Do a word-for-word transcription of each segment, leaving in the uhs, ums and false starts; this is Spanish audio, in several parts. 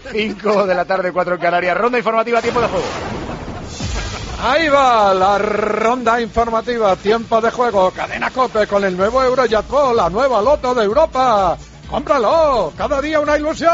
cinco de la tarde, cuatro en Canarias. Ronda informativa, tiempo de juego. Ahí va la ronda informativa, tiempo de juego, Cadena COPE con el nuevo Eurojackpot, la nueva loto de Europa. ¡Cómpralo! ¡Cada día una ilusión!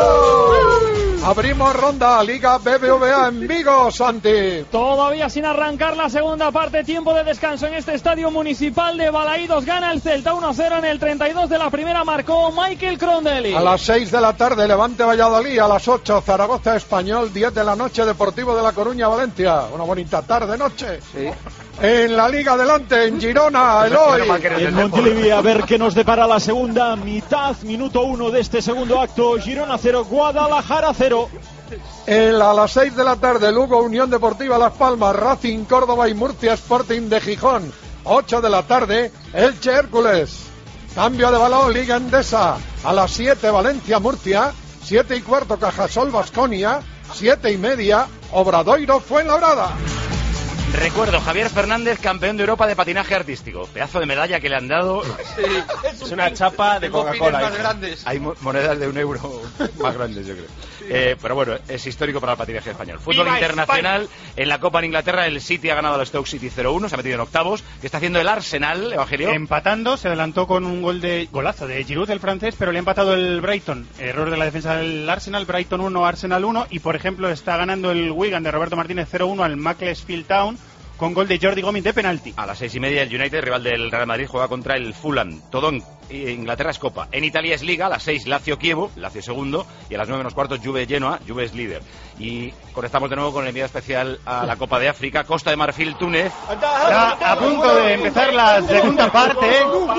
Abrimos ronda, Liga B B V A en Vigo, Santi. Todavía sin arrancar la segunda parte, tiempo de descanso en este estadio municipal de Balaídos. Gana el Celta uno a cero en el treinta y dos de la primera, marcó Michael Crondelli. A las seis de la tarde, Levante Valladolid, a las ocho, Zaragoza Español, diez de la noche, Deportivo de La Coruña Valencia. Una bonita tarde-noche. Sí. En la Liga adelante, en Girona, Eloy. En Montilivi, a ver qué nos depara la segunda mitad, minuto uno de este segundo acto. Girona cero, Guadalajara cero. El, a las seis de la tarde, Lugo, Unión Deportiva Las Palmas, Racing Córdoba y Murcia Sporting de Gijón. ocho de la tarde, Elche Hércules. Cambio de balón, Liga Endesa. A las siete, Valencia Murcia. siete y cuarto, Cajasol Baskonia. siete y media, Obradoiro Fuenlabrada. Recuerdo, Javier Fernández, campeón de Europa de patinaje artístico. Pedazo de medalla que le han dado. Sí, es una chapa de Coca-Cola. Más grandes. Hay monedas de un euro más grandes, yo creo. Sí. Eh, pero bueno, es histórico para el patinaje español. Fútbol ¡Viva internacional! España! En la Copa en Inglaterra, el City ha ganado al Stoke City cero uno, se ha metido en octavos. ¿Qué está haciendo el Arsenal, Evangelio? Empatando, se adelantó con un gol de golazo de Giroud, el francés, pero le ha empatado el Brighton. Error de la defensa del Arsenal, Brighton uno, Arsenal uno. Y por ejemplo, está ganando el Wigan de Roberto Martínez cero uno al Macclesfield Town, con gol de Jordi Gómez de penalti. A las seis y media el United, rival del Real Madrid, juega contra el Fulham. Todo en Inglaterra es Copa. En Italia es Liga, a las seis Lazio Kievo, Lazio segundo, y a las nueve menos cuarto Juve Genoa, Juve es líder. Y conectamos de nuevo con el enviado especial a la Copa de África, Costa de Marfil, Túnez. Está a punto de empezar la segunda parte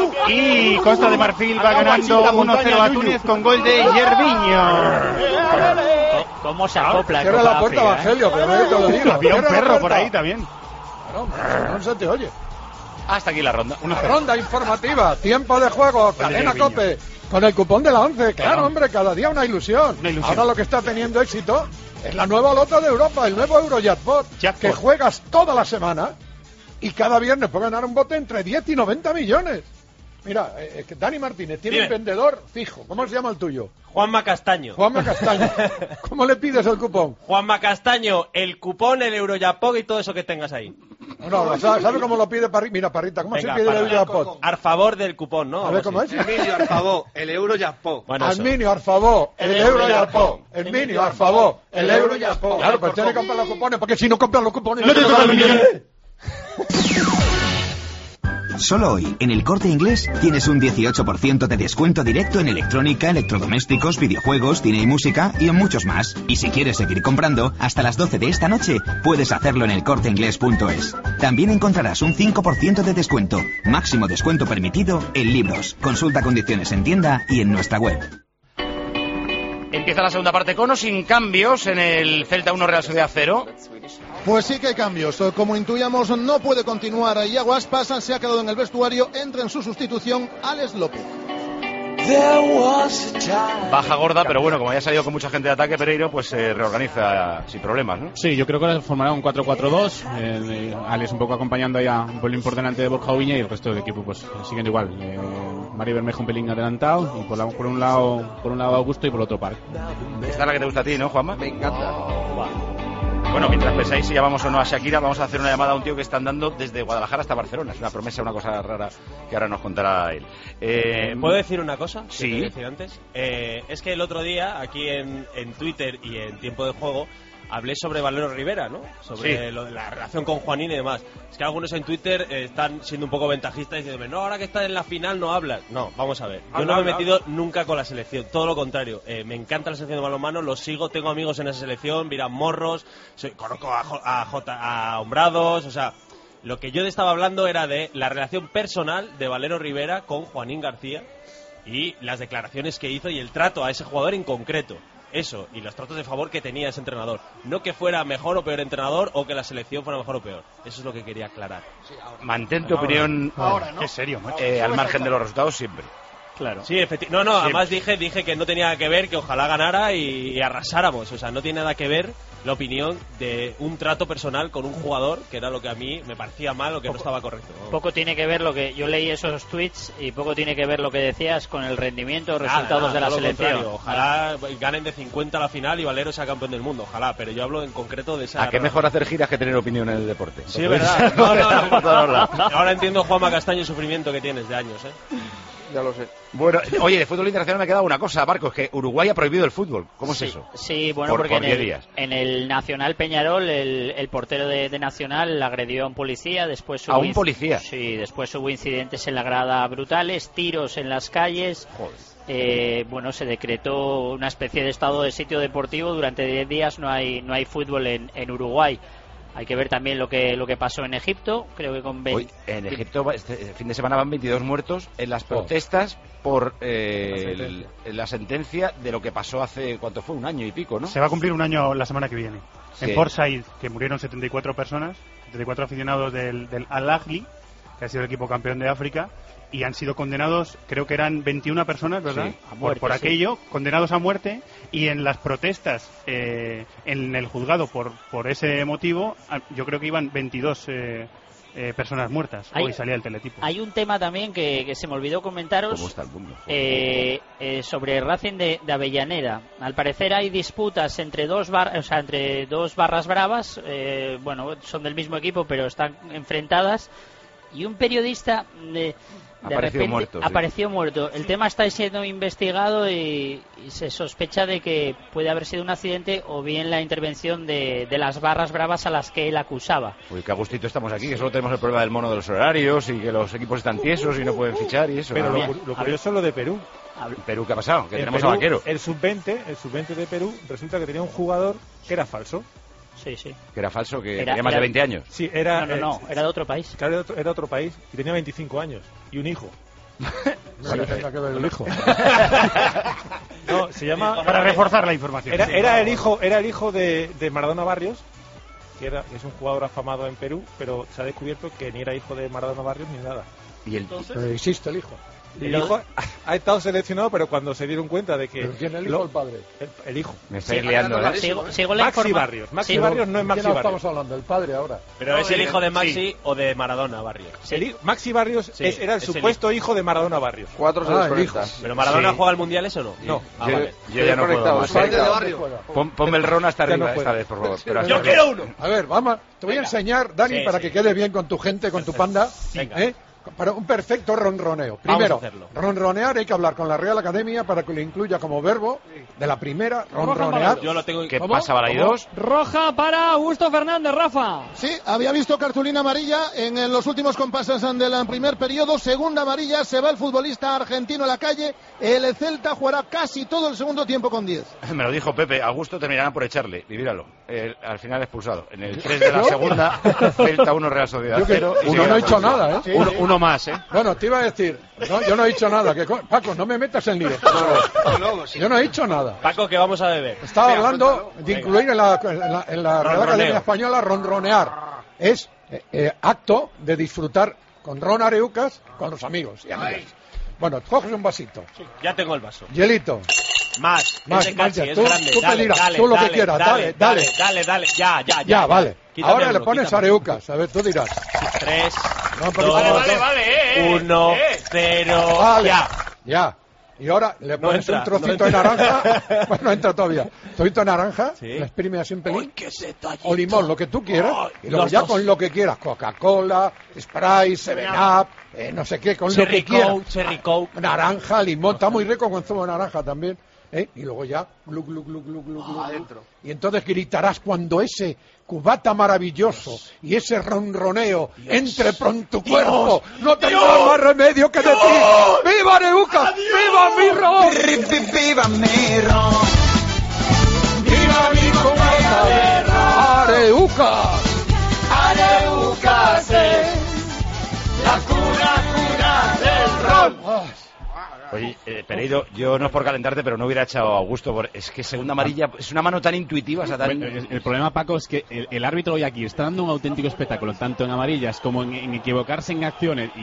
y Costa de Marfil va ganando uno cero a Túnez con gol de Yerviño. ¿Cómo se acopla? Cierra la puerta, Evangelio, pero no te lo digo. Había un perro por ahí también. No, no se te oye. Hasta aquí la ronda. Una ronda informativa, tiempo de juego, Cadena COPE, con el cupón de la once. Claro, hombre, cada día una ilusión. una ilusión. Ahora lo que está teniendo éxito es la nueva loto de Europa, el nuevo Eurojackpot, que juegas toda la semana y cada viernes pueden ganar un bote entre diez y noventa millones. Mira, eh, Dani Martínez tiene Dime. un vendedor fijo. ¿Cómo se llama el tuyo? Juanma Castaño. Juanma Castaño. ¿Cómo le pides el cupón? Juanma Castaño, el cupón, el Eurojackpot y todo eso que tengas ahí. No, no, ¿sabe, ¿sabe cómo lo pide Parrita? Mira, Parrita, ¿cómo Venga, se pide el Eurojackpot? A favor del cupón, ¿no? A ver, ¿cómo es? Herminio, al favor, el Eurojackpot. Bueno, Herminio, al favor, el, el Eurojackpot. Herminio, al favor, el Eurojackpot. Claro, pues tiene que comprar los cupones, porque si no compran los cupones... ¡No te tocan los millones! Solo hoy, en El Corte Inglés, tienes un dieciocho por ciento de descuento directo en electrónica, electrodomésticos, videojuegos, cine y música y en muchos más. Y si quieres seguir comprando, hasta las doce de esta noche, puedes hacerlo en el corte inglés punto es. También encontrarás un cinco por ciento de descuento, máximo descuento permitido en libros. Consulta condiciones en tienda y en nuestra web. Empieza la segunda parte con o sin cambios en el Celta uno, Real Sociedad cero. Pues sí que hay cambios. Como intuíamos, no puede continuar Iago Aspas, se ha quedado en el vestuario, entra en su sustitución Alex López. Baja gorda, pero bueno, como ya ha salido con mucha gente de ataque, Pereiro, pues se eh, reorganiza sin problemas, ¿no? Sí, yo creo que formará un cuatro cuatro dos, eh, Alex un poco acompañando ya un pelín por delante de Borja Ubiña y el resto del equipo pues siguen igual. Eh, Mari Bermejo un pelín adelantado y por, la, por un lado por un lado Augusto y por otro Park. Esta es la que te gusta a ti, ¿no, Juanma? Me encanta. Bueno, mientras pensáis si llamamos o no a Shakira, vamos a hacer una llamada a un tío que está andando desde Guadalajara hasta Barcelona. Es una promesa, una cosa rara que ahora nos contará él. Eh, ¿Puedo decir una cosa? Sí. Decir antes? Eh, es que el otro día, aquí en, en Twitter y en Tiempo de Juego, hablé sobre Valero Rivera, ¿no? Sobre sí. lo de la relación con Juanín y demás. Es que algunos en Twitter eh, están siendo un poco ventajistas diciéndome, no, ahora que está en la final no hablas. No, vamos a ver. Yo habla, no me he metido habla. nunca con la selección, todo lo contrario. Eh, me encanta la selección de balonmano, lo sigo, tengo amigos en esa selección, Virán Morros, soy, conozco a, a, J, a Hombrados, o sea... Lo que yo estaba hablando era de la relación personal de Valero Rivera con Juanín García y las declaraciones que hizo y el trato a ese jugador en concreto. Eso, y los tratos de favor que tenía ese entrenador. No que fuera mejor o peor entrenador o que la selección fuera mejor o peor. Eso es lo que quería aclarar. Sí, Mantén tu opinión ahora, ¿no? Qué serio, macho. Eh, al margen de los resultados siempre. Claro. Sí, efectivamente. No, no, sí. Además dije, dije que no tenía nada que ver, que ojalá ganara y, y arrasáramos. O sea, no tiene nada que ver la opinión de un trato personal con un jugador, que era lo que a mí me parecía mal o que poco, no estaba correcto. ¿No? Poco tiene que ver lo que yo leí esos tweets y poco tiene que ver lo que decías con el rendimiento o resultados nada, de la selección. Ojalá ganen de cincuenta a la final y Valero sea campeón del mundo, ojalá, pero yo hablo en concreto de esa... ¿A qué mejor hacer giras que tener opinión en el deporte? Sí, verdad. No, no, no. Ahora entiendo, Juanma Castaño, el sufrimiento que tienes de años, ¿eh? Ya lo sé. Bueno, oye, de fútbol internacional me ha quedado una cosa, Marcos, que Uruguay ha prohibido el fútbol. ¿Cómo sí, es eso? Sí, bueno, por, porque por en, el, días. en el Nacional Peñarol, el, el portero de, de Nacional agredió a un policía, después hubo ¿A un policía? Sí, después hubo incidentes en la grada brutales, tiros en las calles. Joder. Eh, bueno, se decretó una especie de estado de sitio deportivo. Durante diez días no hay no hay fútbol en, en Uruguay. Hay que ver también lo que lo que pasó en Egipto. Creo que con veinte... Hoy, en Egipto este fin de semana van veintidós muertos en las protestas por eh, la, sentencia. El, la sentencia de lo que pasó hace, ¿cuánto fue? Un año y pico, ¿no? Se va a cumplir un año la semana que viene. Sí. En Port Said, que murieron setenta y cuatro personas, setenta y cuatro aficionados del, del Al-Ahly, que ha sido el equipo campeón de África, y han sido condenados, creo que eran veintiuna personas, ¿verdad? Sí, a muerte, por, por sí. aquello, condenados a muerte, y en las protestas eh, en el juzgado por por ese motivo, yo creo que iban veintidós eh, eh, personas muertas. Hay, Hoy salía el teletipo. Hay un tema también que, que se me olvidó comentaros. ¿Cómo está el mundo? Eh, eh, sobre Racing de, de Avellaneda. Al parecer hay disputas entre dos bar, o sea, entre dos barras bravas, eh, bueno, son del mismo equipo pero están enfrentadas, y un periodista de, de repente muerto, sí. apareció muerto. El tema está siendo investigado y, y se sospecha de que puede haber sido un accidente o bien la intervención de, de las barras bravas a las que él acusaba. Uy, qué a gustito estamos aquí, que solo tenemos el problema del mono de los horarios y que los equipos están tiesos y no pueden fichar y eso. Pero ¿no? lo, lo curioso es lo de Perú. Perú, ¿qué ha pasado? Que en tenemos Perú, a Vaquero. El sub veinte, el sub veinte de Perú resulta que tenía un jugador que era falso. Sí, sí. Que era falso, que era, tenía más era, de veinte años. Sí, era... No, no, no, era de otro país. Claro, era de otro, era otro país y tenía veinticinco años y un hijo. No le tenga que ver el hijo. No, se llama... Para reforzar la información. Era, era el hijo, era el hijo de, de Maradona Barrios, que era, es un jugador afamado en Perú, pero se ha descubierto que ni era hijo de Maradona Barrios ni nada. ¿Y el Entonces, pero existe el hijo? El hijo ha estado seleccionado, pero cuando se dieron cuenta de que... ¿Pero quién es el hijo o el padre? El, el hijo. Me estáis sí, liando, ¿eh? Sigo, sigo la Maxi informa- Barrios. Maxi sí, Barrios no es Maxi ¿Quién Barrios. estamos hablando? ¿El padre ahora? Pero no, es el hijo de Maxi sí. o de Maradona Barrios. Sí. El, Maxi Barrios sí, es, era el es supuesto el hijo. hijo de Maradona Barrios. Cuatro se ah, desconectan. ¿Pero Maradona sí. juega al Mundial eso o no? No. Ah, yo, vale. yo ya no puedo más. ¿Padre de barrio? Pon, ponme el ron hasta Ya arriba no esta vez, por favor. Pero ¡Yo hasta quiero arriba. uno! A ver, vamos, te voy a enseñar, Dani, Sí, para sí. que quede bien con tu gente, con tu panda, Venga. ¿eh? Para un perfecto ronroneo. Primero, Vamos a hacerlo. ronronear hay que hablar con la Real Academia para que lo incluya como verbo de la primera, ronronear. Yo lo tengo... ¿Qué ¿Cómo? pasa, Balaidos? Roja para Augusto Fernández, Rafa. Sí, había visto cartulina amarilla en, en los últimos compases del primer periodo. Segunda amarilla, se va el futbolista argentino a la calle. El Celta jugará casi todo el segundo tiempo con diez. Me lo dijo Pepe, Augusto terminará por echarle. Y míralo, eh, al final expulsado. En el tres de la segunda, Celta uno, Real Sociedad Yo que- cero. y uno se no ha queda hecho expulsado. nada, ¿eh? Sí, Uno, sí. uno más, ¿eh? Bueno, te iba a decir, no, yo no he dicho nada. Que, co- Paco, no me metas en lío. Yo no he dicho nada. Paco, que vamos a beber. Estaba hablando de incluir en la, en la, en la Real Ronroneo. Academia Española ronronear. Es eh, eh, acto de disfrutar con ron areucas con los amigos y amigas. Bueno, coges un vasito. Ya tengo el vaso. Hielito. Más, Más, es de más, Cachi, es tú- grande. tú dale, pedirás, dale, tú lo que dale, quieras, dale, dale, dale, dale, dale, ya, ya, ya. Ya, vale. Quítame Ahora le uno, pones quítame. areucas. A ver, tú dirás. Tres, No, pero dos, vale, vale, vale, eh, uno, cero, Vale. ya. Ya. Y ahora le No pones entra, un trocito no de entra. naranja. Bueno, no entra todavía. Trocito de naranja, Sí. le exprime así un pelín. qué detallito. O limón, lo que tú quieras. Ay, Y luego los ya dos. con lo que quieras. Coca-Cola, Sprite, seven up, eh, no sé qué, con lo Cherry que quieras. Coke, Cherry Coke. Naranja, limón, está muy rico con zumo de naranja también. ¿eh? Y luego ya, glu, glu, glu, glu, glu, glu, adentro. y entonces gritarás cuando ese cubata maravilloso y ese ronroneo entre por tu cuerpo. No tendrás más remedio que decir: ¡Viva Areuca! ¡Viva mi ron! ¡Viva mi ron! ¡Viva mi cubata! ¡Areuca! ¡Areuca la cura, cura del ron! Ah, Oye, eh, Pereiro, yo no es por calentarte, pero no hubiera echado a Augusto. Por... Es que segunda amarilla es una mano tan intuitiva. O sea, tan... El, el problema, Paco, es que el, el árbitro hoy aquí está dando un auténtico espectáculo, tanto en amarillas como en, en equivocarse en acciones y, y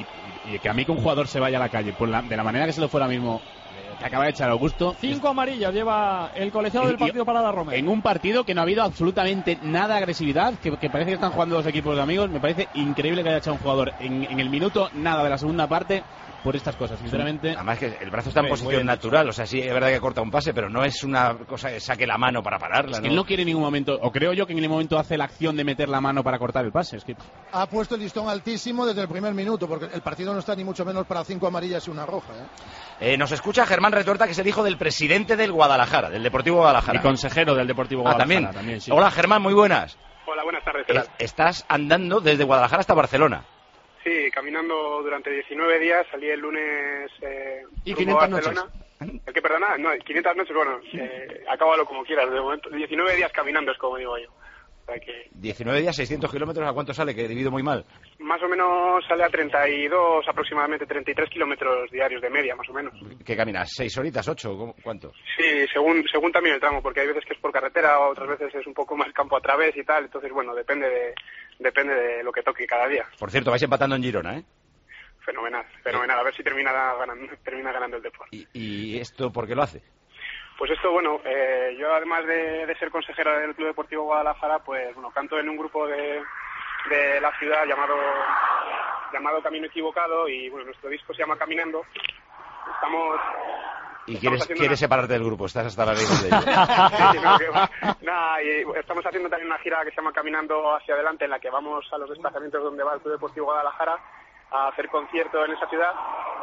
y que a mí que un jugador se vaya a la calle por la, de la manera que se lo fue ahora mismo, que acaba de echar Augusto. Cinco amarillas lleva el colegiado del partido para la Roma. En un partido que no ha habido absolutamente nada de agresividad, que, que parece que están jugando dos equipos de amigos. Me parece increíble que haya echado un jugador en, en el minuto nada de la segunda parte por estas cosas, sinceramente. Además que el brazo está en posición natural, o sea, sí, es verdad que corta un pase, pero no es una cosa que saque la mano para pararla. Es que ¿no? él no quiere en ningún momento, o creo yo que en ningún momento hace la acción de meter la mano para cortar el pase. Es que ha puesto el listón altísimo desde el primer minuto, porque el partido no está ni mucho menos para cinco amarillas y una roja. ¿eh? Eh, nos escucha Germán Retuerta, que es el hijo del presidente del Guadalajara, del Deportivo Guadalajara. Y consejero del Deportivo Guadalajara. Ah, también. también sí. Hola Germán, muy buenas. Hola, buenas tardes. Eh, estás andando desde Guadalajara hasta Barcelona. Sí, caminando durante diecinueve días, salí el lunes eh, ¿Y quinientas Barcelona. Noches? ¿El que perdona? No, quinientas noches, bueno, eh, acábalo como quieras, de momento. diecinueve días caminando es como digo yo. O sea que diecinueve días, seiscientos kilómetros, ¿a cuánto sale? Que divido muy mal. Más o menos sale a treinta y dos, aproximadamente treinta y tres kilómetros diarios de media, más o menos. ¿Qué caminas? ¿Seis horitas, ocho? ¿Cuánto? Sí, según según también el tramo, porque hay veces que es por carretera, otras veces es un poco más campo a través y tal, entonces bueno, depende de depende de lo que toque cada día. Por cierto, vais empatando en Girona, ¿eh? Fenomenal, fenomenal, a ver si termina ganando, termina ganando el Depor. ¿Y, ¿Y esto por qué lo hace? Pues esto, bueno, eh, yo además de, de ser consejero del Club Deportivo Guadalajara, pues bueno, canto en un grupo de, de la ciudad llamado llamado Camino Equivocado y bueno, nuestro disco se llama Caminando. Estamos... ¿Y quieres, quieres una... separarte del grupo? Estás hasta la raíz de ello. sí, no, que, nada, y estamos haciendo también una gira que se llama Caminando hacia adelante, en la que vamos a los desplazamientos donde va el Club Deportivo Guadalajara a hacer conciertos en esa ciudad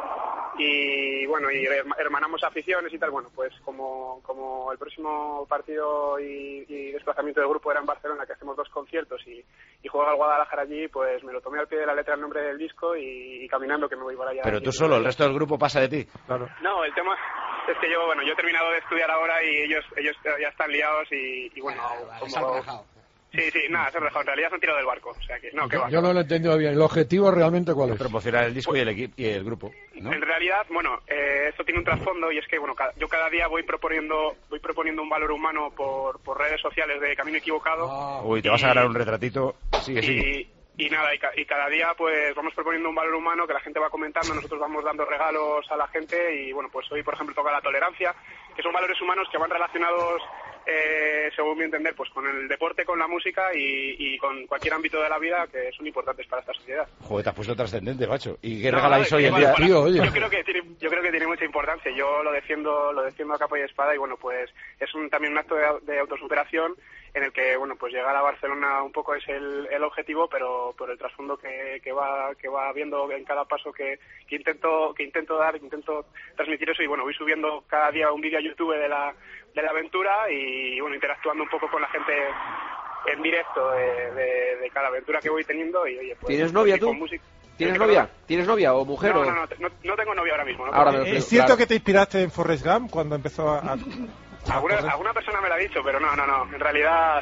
y bueno, y hermanamos aficiones y tal. Bueno, pues como, como el próximo partido y, y desplazamiento del grupo era en Barcelona, que hacemos dos conciertos y, y juega el Guadalajara allí, pues me lo tomé al pie de la letra el nombre del disco y, y caminando que me voy para allá. Pero tú solo, el resto del grupo pasa de ti. Claro. No, el tema es que yo, bueno, yo he terminado de estudiar ahora y ellos ellos ya están liados y, y bueno, ah, vale, como... Sí, sí, nada, se han rajado. En realidad se han tirado del barco. O sea que, no, que va. Yo no lo he entendido bien. ¿El objetivo realmente cuál es? Promocionar el disco pues, y, el equipo, y el grupo, ¿no? En realidad, bueno, eh, esto tiene un trasfondo y es que, bueno, cada, yo cada día voy proponiendo voy proponiendo un valor humano por, por redes sociales de Camino Equivocado. Ah. Uy, te vas a ganar un retratito. Sigue, sigue. Y, y nada, y, ca, y cada día pues vamos proponiendo un valor humano que la gente va comentando, nosotros vamos dando regalos a la gente y, bueno, pues hoy, por ejemplo, toca la tolerancia, que son valores humanos que van relacionados... Eh, según mi entender, pues con el deporte, con la música y, y con cualquier ámbito de la vida que son importantes para esta sociedad. Joder, te has puesto trascendente, macho. ¿Y qué no, regaláis no, hoy en día? día? Tío, oye. Yo creo que tiene, yo creo que tiene mucha importancia. Yo lo defiendo, lo defiendo a capa y espada y bueno, pues es un, también un acto de, de autosuperación en el que bueno, pues llegar a Barcelona un poco es el, el objetivo, pero por el trasfondo que, que va que va viendo en cada paso que, que intento que intento dar, que intento transmitir eso y bueno, voy subiendo cada día un vídeo a YouTube de la de la aventura y bueno, interactuando un poco con la gente en directo de, de, de cada aventura que voy teniendo y oye, pues, ¿tienes novia tú? ¿Tienes novia? ¿Tienes novia o mujer? No, o... no, no, no, no tengo novia ahora mismo. ¿no? Ahora me lo ¿Es creo, cierto claro. que te inspiraste en Forrest Gump cuando empezó a... a... Alguna, alguna persona me lo ha dicho, pero no, no, no. En realidad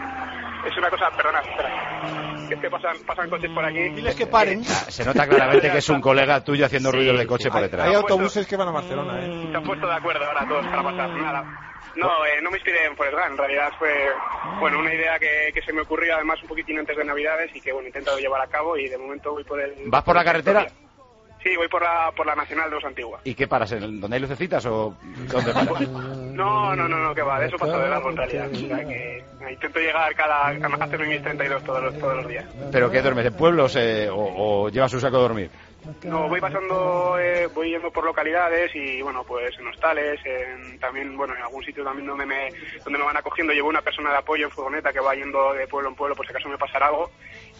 es una cosa... Perdona, espera. Es que pasan, pasan coches por aquí. Diles que paren. Se nota claramente que es un colega tuyo haciendo sí, ruidos de coche sí. por detrás. Hay autobuses que van a Barcelona, ¿eh? Se han puesto de acuerdo ahora todos para pasar. Nada. No, eh, no me inspiré en Forrest Gump. En realidad fue bueno, una idea que, que se me ocurrió además un poquitín antes de Navidades y que bueno, he intentado llevar a cabo y de momento voy por el... ¿Vas por la carretera? Sí, voy por la por la Nacional dos Antigua. ¿Y qué paras? ¿En ¿Dónde hay lucecitas o dónde paras? No, no, no, no, que va, de eso paso de largo en realidad. O sea que intento llegar cada... a hacerme mis treinta y dos todos los, todos los días. ¿Pero qué duermes? ¿En pueblos eh, o, o llevas un saco de dormir? No, voy pasando, eh, voy yendo por localidades y bueno, pues en hostales, en, también, bueno, en algún sitio también donde me, donde me van acogiendo. Llevo una persona de apoyo en furgoneta que va yendo de pueblo en pueblo por si acaso me pasara algo.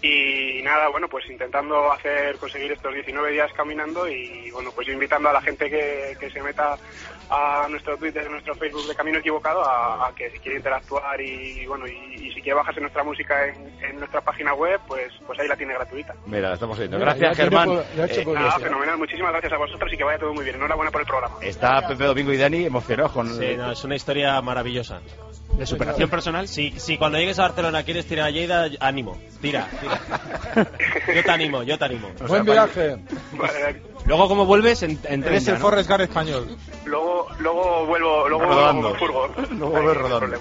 Y nada, bueno, pues intentando hacer, conseguir estos diecinueve días caminando y bueno, pues yo invitando a la gente que, que se meta a nuestro Twitter, a nuestro Facebook de Camino Equivocado a, a que si quiere interactuar y, y bueno, y, y si quiere bajarse nuestra música en, en nuestra página web, pues pues ahí la tiene gratuita. Mira, la estamos viendo. Gracias, Germán. Eh, nada, fenomenal, muchísimas gracias a vosotros y que vaya todo muy bien. Enhorabuena por el programa. Está Pepe Domingo y Dani emocionados con... Sí, no, es una historia maravillosa. ¿De superación personal? Si, si cuando llegues a Barcelona quieres tirar a Lleida, ánimo, tira, tira. Yo te animo, yo te animo. Buen viaje. Vale. Luego, ¿cómo vuelves? En, en Eres el ¿no? Forrest Gump español. Luego, luego vuelvo, luego rodando. furgo. Luego vuelvo rodando.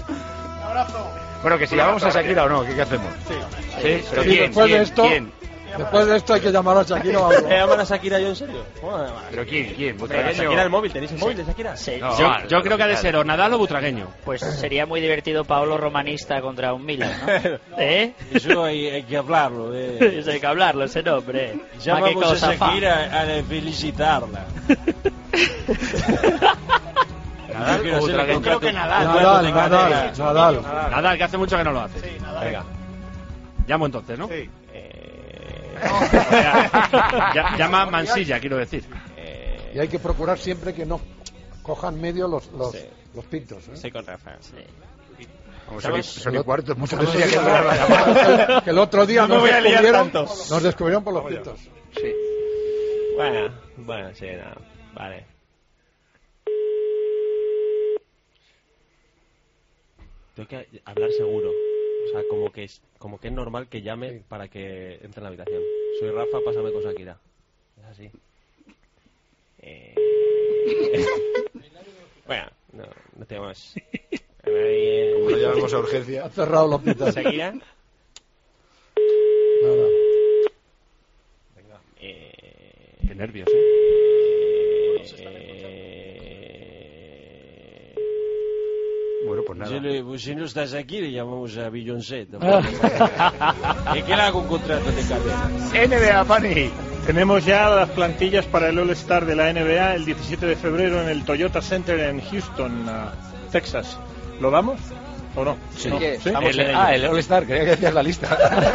Bueno, que si llamamos a Shakira o no, ¿qué, qué hacemos? Sí. ¿Sí? ¿Pero Sí, quién? después ¿Quién? de esto, ¿Quién? Después de esto hay que llamar a Shakira o algo. ¿Me llaman a Shakira yo en serio? ¿Pero quién? ¿Quién? Butragueño. Shakira el móvil, ¿tenéis el móvil de Shakira? Sí. No, Yo, vale, yo creo que ha de vale. ser o Nadal o Butragueño. Pues sería muy divertido Paolo Romanista contra un Milan, ¿no? ¿Eh? Eso hay, hay que hablarlo. Eh. Eso hay que hablarlo, ese nombre. Llamamos a Shakira a felicitarla. Nadal Yo o Butragueño. creo que Nadal. Nadal, Nadal, Nadal. Nadal, que hace mucho que no lo hace. Venga. Llamo entonces, ¿no? Sí. Ya- llama Mansilla, quiero decir. Y hay que procurar siempre que no cojan medio los, los, Sí. los pintos. ¿eh? Sí, con Rafa. Vamos, son, y- son y cuarto, mucho Por eso decía que digo, no la llamada. que el otro día No nos me voy a liar descubrieron, tanto. nos descubrieron por los pintos. Sí. Bueno, bueno, sí, nada. Vale. Tengo que hablar seguro. O sea, como que es, como que es normal que llame para que entre en la habitación. Soy Rafa, pásame con Shakira. Es así. Eh... bueno, no, no tengo más. A ver, Como lo llamamos a urgencia. Ha cerrado los pintos. Shakira. Nada. Eh... Qué nervios, ¿eh? eh... Bueno, pues nada. Si, le, si no estás aquí, le llamamos a Beyoncé. ¿Y quién haga un contrato de cadena? N B A, Pani. Tenemos ya las plantillas para el All-Star de la N B A el diecisiete de febrero en el Toyota Center en Houston, uh, Texas. ¿Lo damos o no? Sí. ¿No? ¿Qué? ¿Sí? El- ah, el All-Star, creía que decías la lista.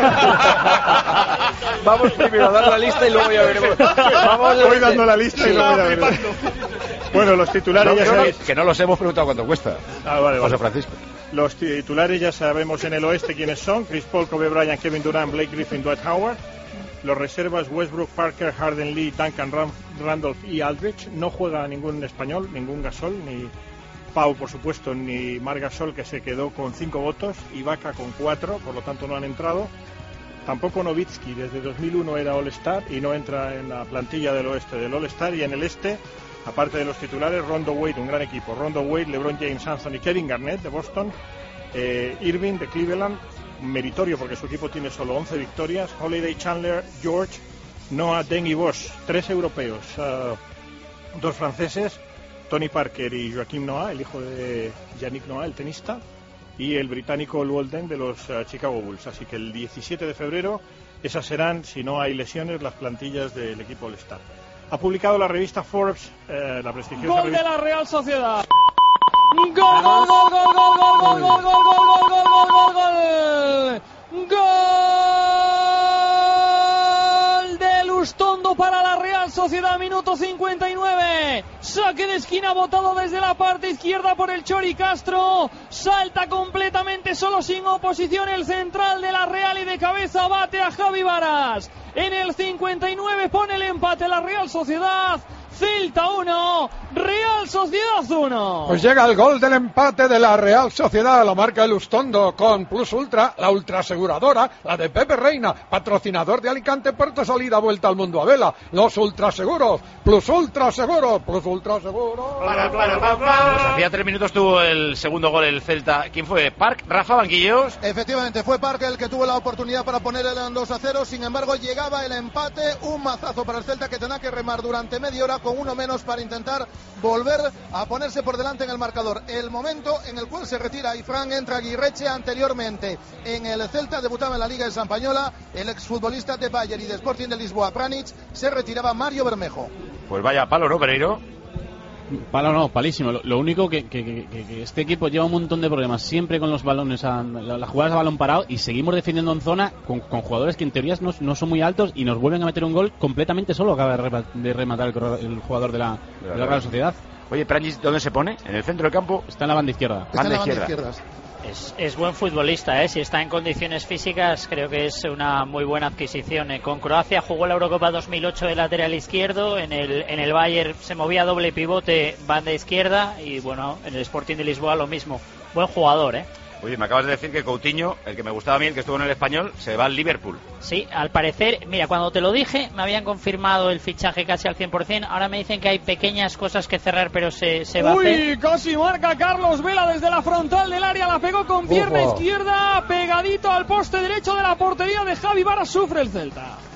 Vamos primero a dar la lista y luego ya veremos. Vamos Voy dando la lista y luego ya veremos. Bueno, los titulares No, ya que, no, sabéis. que no los hemos preguntado cuánto cuesta. Ah, vale, José vale. Francisco. Los titulares ya sabemos en el oeste quiénes son: Chris Paul, Kobe Bryant, Kevin Durant, Blake Griffin, Dwight Howard. Los reservas: Westbrook, Parker, Harden, Lee, Duncan, Ram- Randolph y Aldridge. No juega ningún español, ningún Gasol, ni Pau, por supuesto, ni Mar Gasol, que se quedó con cinco votos, y Vaca con cuatro, por lo tanto no han entrado. Tampoco Nowitzki, desde dos mil uno era All-Star y no entra en la plantilla del oeste del All-Star. Y en el este, aparte de los titulares, Rondo Wade, un gran equipo. Rondo Wade, LeBron James, Anthony, Kevin Garnett de Boston, eh, Irving de Cleveland, meritorio porque su equipo tiene solo once victorias, Holiday, Chandler, George, Noah, Den y Bosch, tres europeos, uh, dos franceses, Tony Parker y Joaquim Noah, el hijo de Yannick Noah, el tenista, y el británico Walden de los uh, Chicago Bulls. Así que el diecisiete de febrero esas serán, si no hay lesiones, las plantillas del equipo All-Star. Ha publicado la revista Forbes, eh, la prestigiosa Gol de revista... la Real Sociedad. Gol, gol, gol, gol, gol, gol, gol, gol, gol, gol, gol, gol, gol, gol. Gol de Lustondo para la Real Sociedad, minuto cincuenta y nueve. Saque de esquina botado desde la parte izquierda por el Chori Castro. Salta completamente solo, sin oposición, el central de la Real y de cabeza bate a Javi Varas. En el cincuenta y nueve pone el empate la Real Sociedad. Celta uno, Real Sociedad uno. Pues llega el gol del empate de la Real Sociedad, la marca el Lustondo con Plus Ultra, la ultra aseguradora, la de Pepe Reina, patrocinador de Alicante, Puerto Salida, vuelta al mundo a vela, los ultra seguros, Plus Ultra Seguro, Plus Ultra Seguro. Pues hacía tres minutos tuvo el segundo gol el Celta. ¿Quién fue? ¿Park? ¿Rafa Banquillos? Efectivamente, fue Parker el que tuvo la oportunidad para poner el dos a cero, sin embargo llegaba el empate, un mazazo para el Celta que tendrá que remar durante media hora con uno menos para intentar volver a ponerse por delante en el marcador. El momento en el cual se retira y Fran entra Aguirreche. Anteriormente en el Celta debutaba en la Liga de Sampañola el exfutbolista de Bayern y de Sporting de Lisboa, Pranich, se retiraba Mario Bermejo. Pues vaya palo, ¿no, Pereiro? Palo no, palísimo. Lo, lo único que, que, que, que este equipo lleva un montón de problemas siempre con los balones, a, la, las jugadas a balón parado, y seguimos defendiendo en zona con, con jugadores que en teoría no, no son muy altos y nos vuelven a meter un gol completamente solo. Acaba de, rema, de rematar el, el jugador de la, de la, de la Real Sociedad. Oye, Pranich, ¿dónde se pone? ¿En el centro del campo? Está en la banda izquierda. Está en la banda izquierda. Es, es buen futbolista, ¿eh? Si está en condiciones físicas, creo que es una muy buena adquisición. ¿eh? Con Croacia jugó la Eurocopa dos mil ocho de lateral izquierdo, en el, en el Bayern se movía doble pivote, banda izquierda, y bueno, en el Sporting de Lisboa lo mismo. Buen jugador, ¿eh? Oye, me acabas de decir que Coutinho, el que me gustaba a mí, el que estuvo en el Español, se va al Liverpool. Sí, al parecer, mira, cuando te lo dije me habían confirmado el fichaje casi al cien por ciento. Ahora me dicen que hay pequeñas cosas que cerrar, pero se, se va Uy, a hacer. casi marca Carlos Vela desde la frontal del área, la pegó con pierna Ojo. izquierda, pegadito al poste derecho de la portería de Javi Varas. Sufre el Celta.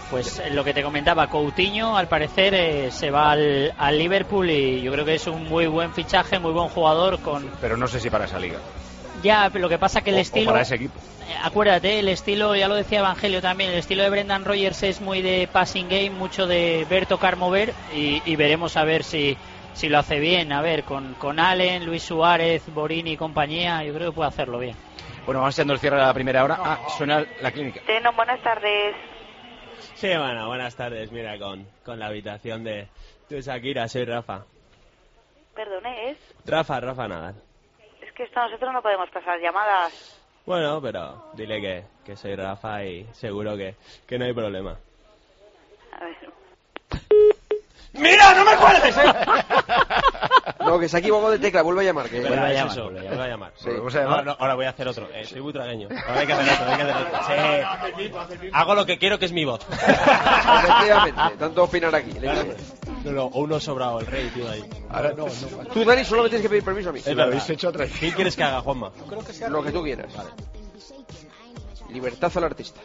pues lo que te comentaba, Coutinho al parecer eh, se va al, al Liverpool y yo creo que es un muy buen fichaje, muy buen jugador con... Pero no sé si para esa liga. Ya, lo que pasa que el o, estilo... o para ese equipo. Eh, acuérdate, el estilo, ya lo decía Evangelio también, el estilo de Brendan Rodgers es muy de passing game, mucho de ver, tocar, mover y, y veremos a ver si, si lo hace bien. A ver, con, con Allen, Luis Suárez, Borini y compañía, yo creo que puede hacerlo bien. Bueno, vamos echando el cierre a la primera hora. Ah, suena la clínica. Teno, buenas tardes. Sí, bueno, buenas tardes. Mira, con, con la habitación de tu Shakira, soy Rafa. Perdone, ¿es? Rafa, Rafa Nadal. Es que esto nosotros no podemos pasar llamadas. Bueno, pero dile que, que soy Rafa y seguro que, que no hay problema. A ver. ¡Mira, no me cuelgues! ¿eh? No, que se ha equivocado de tecla, vuelve a llamar. Que... Vuelve a llamar, eso, vuelve a llamar. Sí. ¿Vamos a llamar? No, no, ahora voy a hacer otro. Eh, soy muy tragueño. Ahora hay que hacer otro, hay que hacer otro. Sí. Hago lo que quiero, que es mi voz. Efectivamente, tanto opinar aquí. No, no, o uno sobrado, el rey, tío, ahí. Ahora no, no. Tú, Dani, solo me tienes que pedir permiso a mí. Es lo habéis hecho otra vez. ¿Qué quieres que haga, Juanma? Creo que sea lo que tú quieras. Vale. Libertad al artista.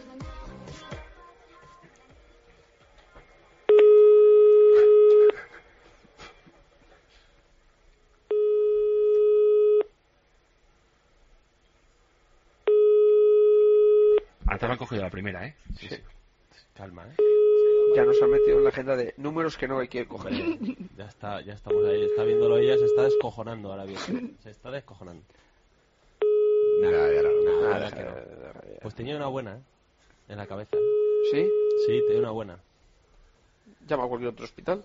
Antes me han cogido la primera, ¿eh? Sí, sí. Calma, ¿eh? Ya nos han metido en la agenda de números que no hay que coger. Ya está, ya estamos ahí. Está viéndolo ella, se está descojonando ahora mismo. Se está descojonando. Nada, ya no, Nada, nada, que no. nada. Pues tenía una buena, ¿eh? En la cabeza. ¿Sí? Sí, tenía una buena. Llama a cualquier otro hospital.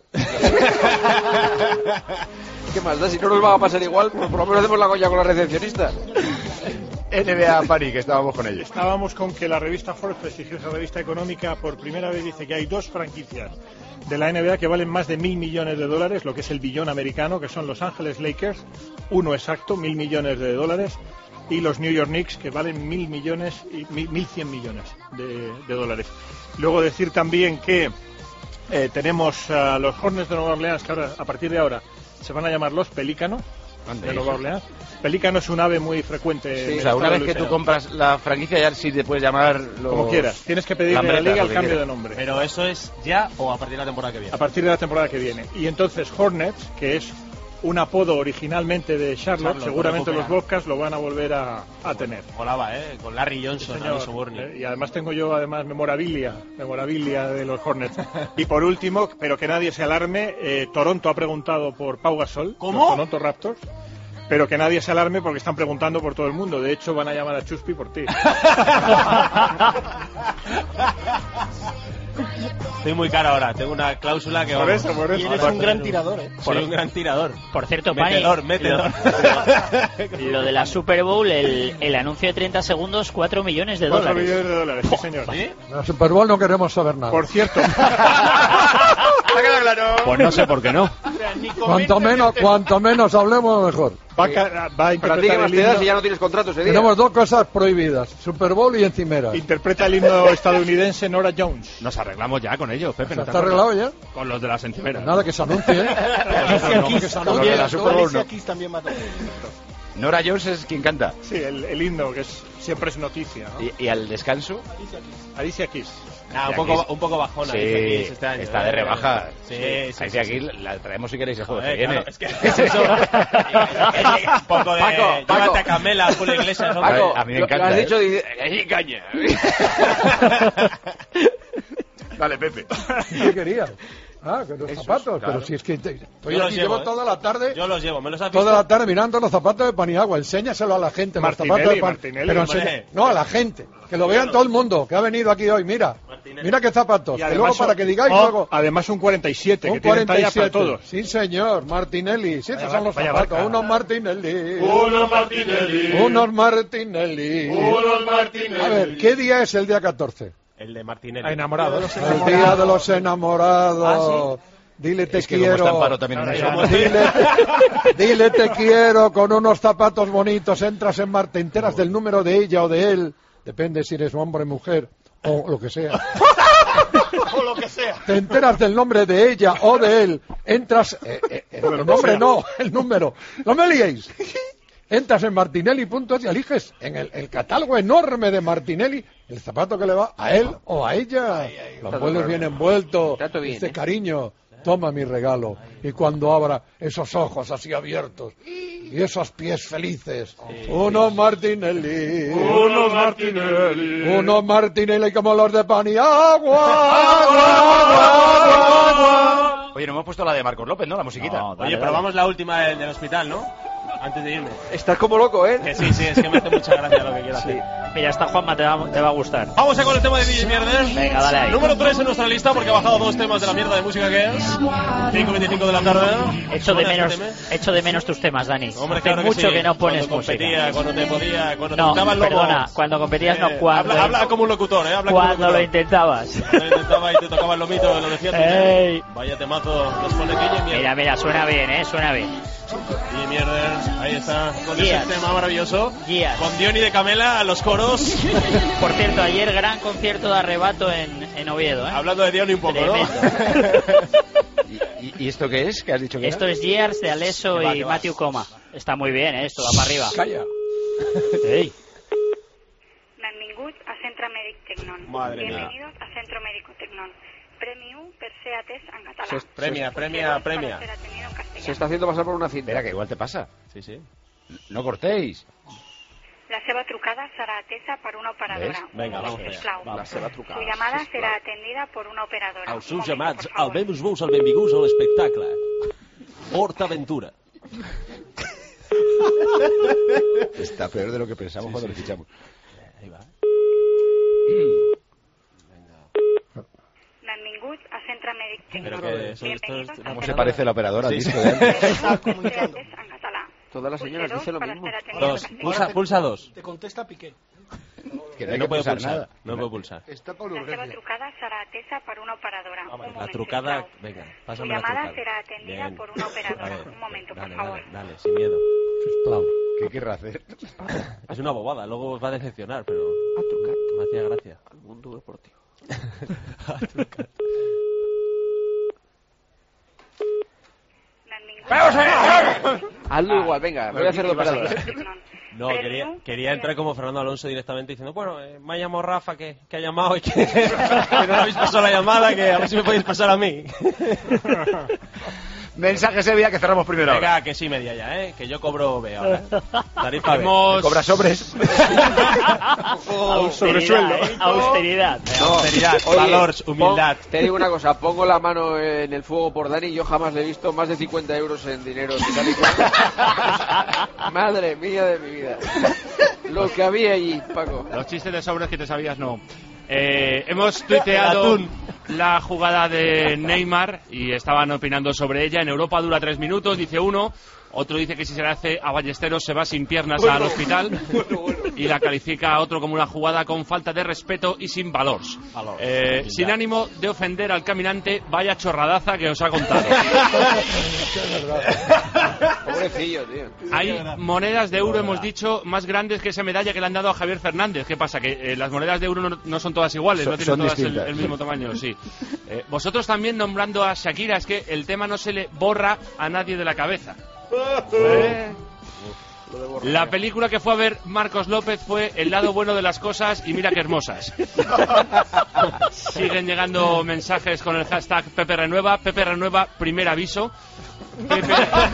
¿Qué más da? Si no nos va a pasar igual, pues por lo menos hacemos la coña con la recepcionista. N B A París, que estábamos con ellos. Estábamos con que la revista Forbes, prestigiosa revista económica, por primera vez dice que hay dos franquicias de la N B A que valen más de mil millones de dólares, lo que es el billón americano, que son Los Ángeles Lakers, uno exacto, mil millones de dólares, y los New York Knicks, que valen mil millones y mil, mil cien millones de, de dólares. Luego decir también que eh, tenemos a los Hornets de Nueva Orleans, que ahora, a partir de ahora se van a llamar los Pelícanos de Nueva Orleans. Pelícano es un ave muy frecuente. Sí, o sea, una vez que tú compras la franquicia ya sí te puedes llamar los... como quieras. Tienes que pedirle a la liga el cambio quieras. de nombre. Pero eso es ya o a partir de la temporada que viene. A partir de la temporada que viene. Y entonces Hornets, que es un apodo originalmente de Charlotte, Charlotte seguramente los Bobcats lo van a volver a, a tener. Volaba, ¿eh? Con Larry Johnson, sí, señor, Suborni. ¿eh? Y además tengo yo además memorabilia, memorabilia de los Hornets. Y por último, pero que nadie se alarme, eh, Toronto ha preguntado por Pau Gasol. ¿Cómo? Los Toronto Raptors. Pero que nadie se alarme porque están preguntando por todo el mundo. De hecho, van a llamar a Chuspi por ti. Estoy muy caro ahora. Tengo una cláusula que... Por vamos. eso, por eso. Y eres un gran tirador, ¿eh? Soy un gran tirador. Por cierto, metedor, Pani, metedor. Lo, lo de la Super Bowl, el, el anuncio de treinta segundos, cuatro millones de cuatro dólares. millones de dólares, sí, señor. ¿Sí? La Super Bowl no queremos saber nada. Por cierto. Pues no sé por qué no. Cuanto menos, cuanto menos hablemos, mejor. Va a, va a Para ti que interpretar más el te das himno, y ya no tienes contrato ese día. Tenemos dos cosas prohibidas: Super Bowl y encimeras. interpreta el himno estadounidense Nora Jones. Nos arreglamos ya con ellos, Pepe. ¿no te ¿Está acuerdas? arreglado ya? Con los de las encimeras. Nada, que se anuncie, ¿eh? Alicia No, Keys que se también, anuncie. la Super Bowl, Alicia no. Keys también va a tocar. Nora Jones es quien canta. Sí, el, el himno, que es, siempre es noticia, ¿no? Y, y al descanso, Alicia Keys. Ah, un, Alicia poco, Keys. un poco bajona. sí, Alicia Keys este año, está ¿eh? de rebaja. Sí, sí, Ahí sí, aquí sí. la traemos si queréis el jueves Joder, que viene. claro, es que es eso. Un poco de... Paco, Paco. Llévate a Camela, Julio Iglesias. ¿no? Paco, a mí me lo- encanta, Lo has ¿eh? dicho, dice, ¡ay, caña! Dale, Pepe. ¿Qué querías? Ah, que los Esos, zapatos. claro. Pero si es que te- estoy Yo los aquí, llevo, llevo ¿eh? toda la tarde. Yo los llevo, me los has visto. Toda la tarde mirando los zapatos de Paniagua. Enséñaselo a la gente. Los Martinelli, zapatos de Pan- Martinelli, Pero hombre. enseña- no, a la gente. Que lo vean todo el mundo que ha venido aquí hoy. Mira, Martinelli. mira qué zapatos. Y Que luego para son- que digáis oh, luego. además un cuarenta y siete, Un que tiene talla cuarenta y siete. para todos. Sí, señor. Martinelli. Sí, estos Vaya son los vaya zapatos. barca. Unos Martinelli. Unos Martinelli. Unos Martinelli. Unos Martinelli. A ver, ¿qué día es el día catorce? El de Martinelli. Enamorados. El día de los enamorados. Dile te Es que como quiero. está Amparo también en Ahora eso. ya. Dile, dile te quiero con unos zapatos bonitos. Entras en mar, te enteras del número de ella o de él. Depende si eres hombre, mujer o lo que sea. O lo que sea. Te enteras del nombre de ella o de él. Entras. Eh, eh, el nombre no, el número. No me liéis. Entras en martinelli punto es y eliges en el, el catálogo enorme de Martinelli el zapato que le va a él o a ella. Lo envuelves bien envuelto, dice ¿eh? Cariño, toma mi regalo. Y cuando abra esos ojos así abiertos y esos pies felices, sí, unos Martinelli, unos Martinelli, unos Martinelli como los de pan y agua, agua, agua, agua. Oye, no hemos puesto la de Marcos López, ¿no? La musiquita. No, Oye, probamos la última del, del hospital, ¿no? Antes de irme. Estás como loco, ¿eh? Que sí, sí, es que me hace mucha gracia lo que quiero sí. hacer. Mira, esta Juanma te va, te va a gustar. Vamos a con el tema de D J Mierder. Venga, dale ahí. Número tres en nuestra lista porque ha bajado dos temas de la mierda de música que es. cinco veinticinco de la tarde. Echo de menos, echo de menos tus temas, Dani. Hombre, Hace claro mucho que, sí. que no pones cuando música. Competía, cuando te podía, cuando no, te el lobo. Perdona, cuando competías eh, no, cuando... Habla, habla como un locutor, ¿eh? Habla cuando como un lo intentabas. Cuando lo intentaba y te tocaba el lomito, lo decías. Ey. Vaya temazo, nos pone D J Mierder. Mira, mira, suena bien, ¿eh? Suena bien. D J Mierder, ahí está, con Guías. ese tema maravilloso. Guías. Con Diony de Camela a los coros. Por cierto, ayer gran concierto de Arrebato en, en Oviedo, ¿eh? Hablando de Diony un poco, tremendo. ¿no? ¿Y, y, ¿Y esto qué es? ¿Qué has dicho que Esto era? es Years de Alesso va, y va. Matthew Coma. Está muy bien, ¿eh? Esto va para arriba. Calla. Ey. Benvinguts a Centre Mèdic Tecnon. Madre Bienvenidos a Centro Médico Tecnon. Premium per ser atès en català. Se- Premia, premia, premia. Para ser atendido en castellano. Se está haciendo pasar por una cinta. Espera, que igual te pasa. Sí, sí. No cortéis. La seva trucada serà atesa per una operadora. ¿Ves? Venga, Un vamos moment, allá. sisplau. La seva trucada. Su llamada serà atendida por una operadora. Els Un seus momento, llamats, por favor. almenys vos el benvinguts a l'espectacle. Port Aventura. Está peor de lo que pensamos Sí, cuando sí, lo fichamos. Ahí va. Benvinguts a Centre Mèdic Pero Tecnon. que eso, esto Bienvenidos es- a ¿Cómo Centro se parece la operadora al Sí. disco de antes? Ser atès en català. Todas las señoras dicen lo Para mismo. ser atendido en Dos. castellano. Pulsa, pulsa dos. Te contesta Piqué. Que no hay No que puedo pulsar pulsar. nada. No puedo pulsar. Está con La seva urgencia. trucada serà atesa per una operadora. Un La moment, trucada, sisplau. venga, Su pásame la llamada trucada. será atendida Bien. por una A operadora. ver, Un momento, dale, por favor. dale, dale, sin miedo. ¿Qué querrá hacer? Es una bobada, luego os va a decepcionar, pero A trucar me hacía gracia. al mundo deportivo. A trucar. Benvinguts. Hazlo igual, venga, voy a hacer de operadora. No, quería, quería entrar como Fernando Alonso directamente diciendo, bueno, eh, me ha llamado Rafa que, que ha llamado y que, que no habéis pasado la llamada, que a ver si me podéis pasar a mí. Mensaje Sevilla que cerramos primero. ahora. Venga, que sí, media ya, ¿eh? Que yo cobro B ahora. Tarifa B. ¿Me cobra sobres? Austeridad, ¿eh? Austeridad. Eh, austeridad, Oye, valores, humildad. pon- te digo una cosa, pongo la mano en el fuego por Dani, yo jamás le he visto más de cincuenta euros en dinero metálico. Madre mía de mi vida. Lo que había allí, Paco. Los chistes de sobres que te sabías no. Eh, hemos tuiteado la jugada de Neymar y estaban opinando sobre ella. En Europa dura tres minutos, dice uno. Otro dice que si se le hace a Ballesteros se va sin piernas al hospital. Y la califica a otro como una jugada con falta de respeto y sin valor. Eh, sin ánimo de ofender al caminante, vaya chorradaza que os ha contado. Pobrecillo, tío. Hay monedas de euro, hemos dicho, más grandes que esa medalla que le han dado a Javier Fernández. ¿Qué pasa? Que eh, las monedas de euro no, no son todas iguales, Son- no tienen son todas el, distintas. el mismo tamaño, sí. Eh, vosotros también nombrando a Shakira, es que el tema no se le borra a nadie de la cabeza. ¿Eh? La película que fue a ver Marcos López fue El lado bueno de las cosas y mira qué hermosas. Siguen llegando mensajes con el hashtag Pepe Renueva. Pepe Renueva, primer aviso. Pepe...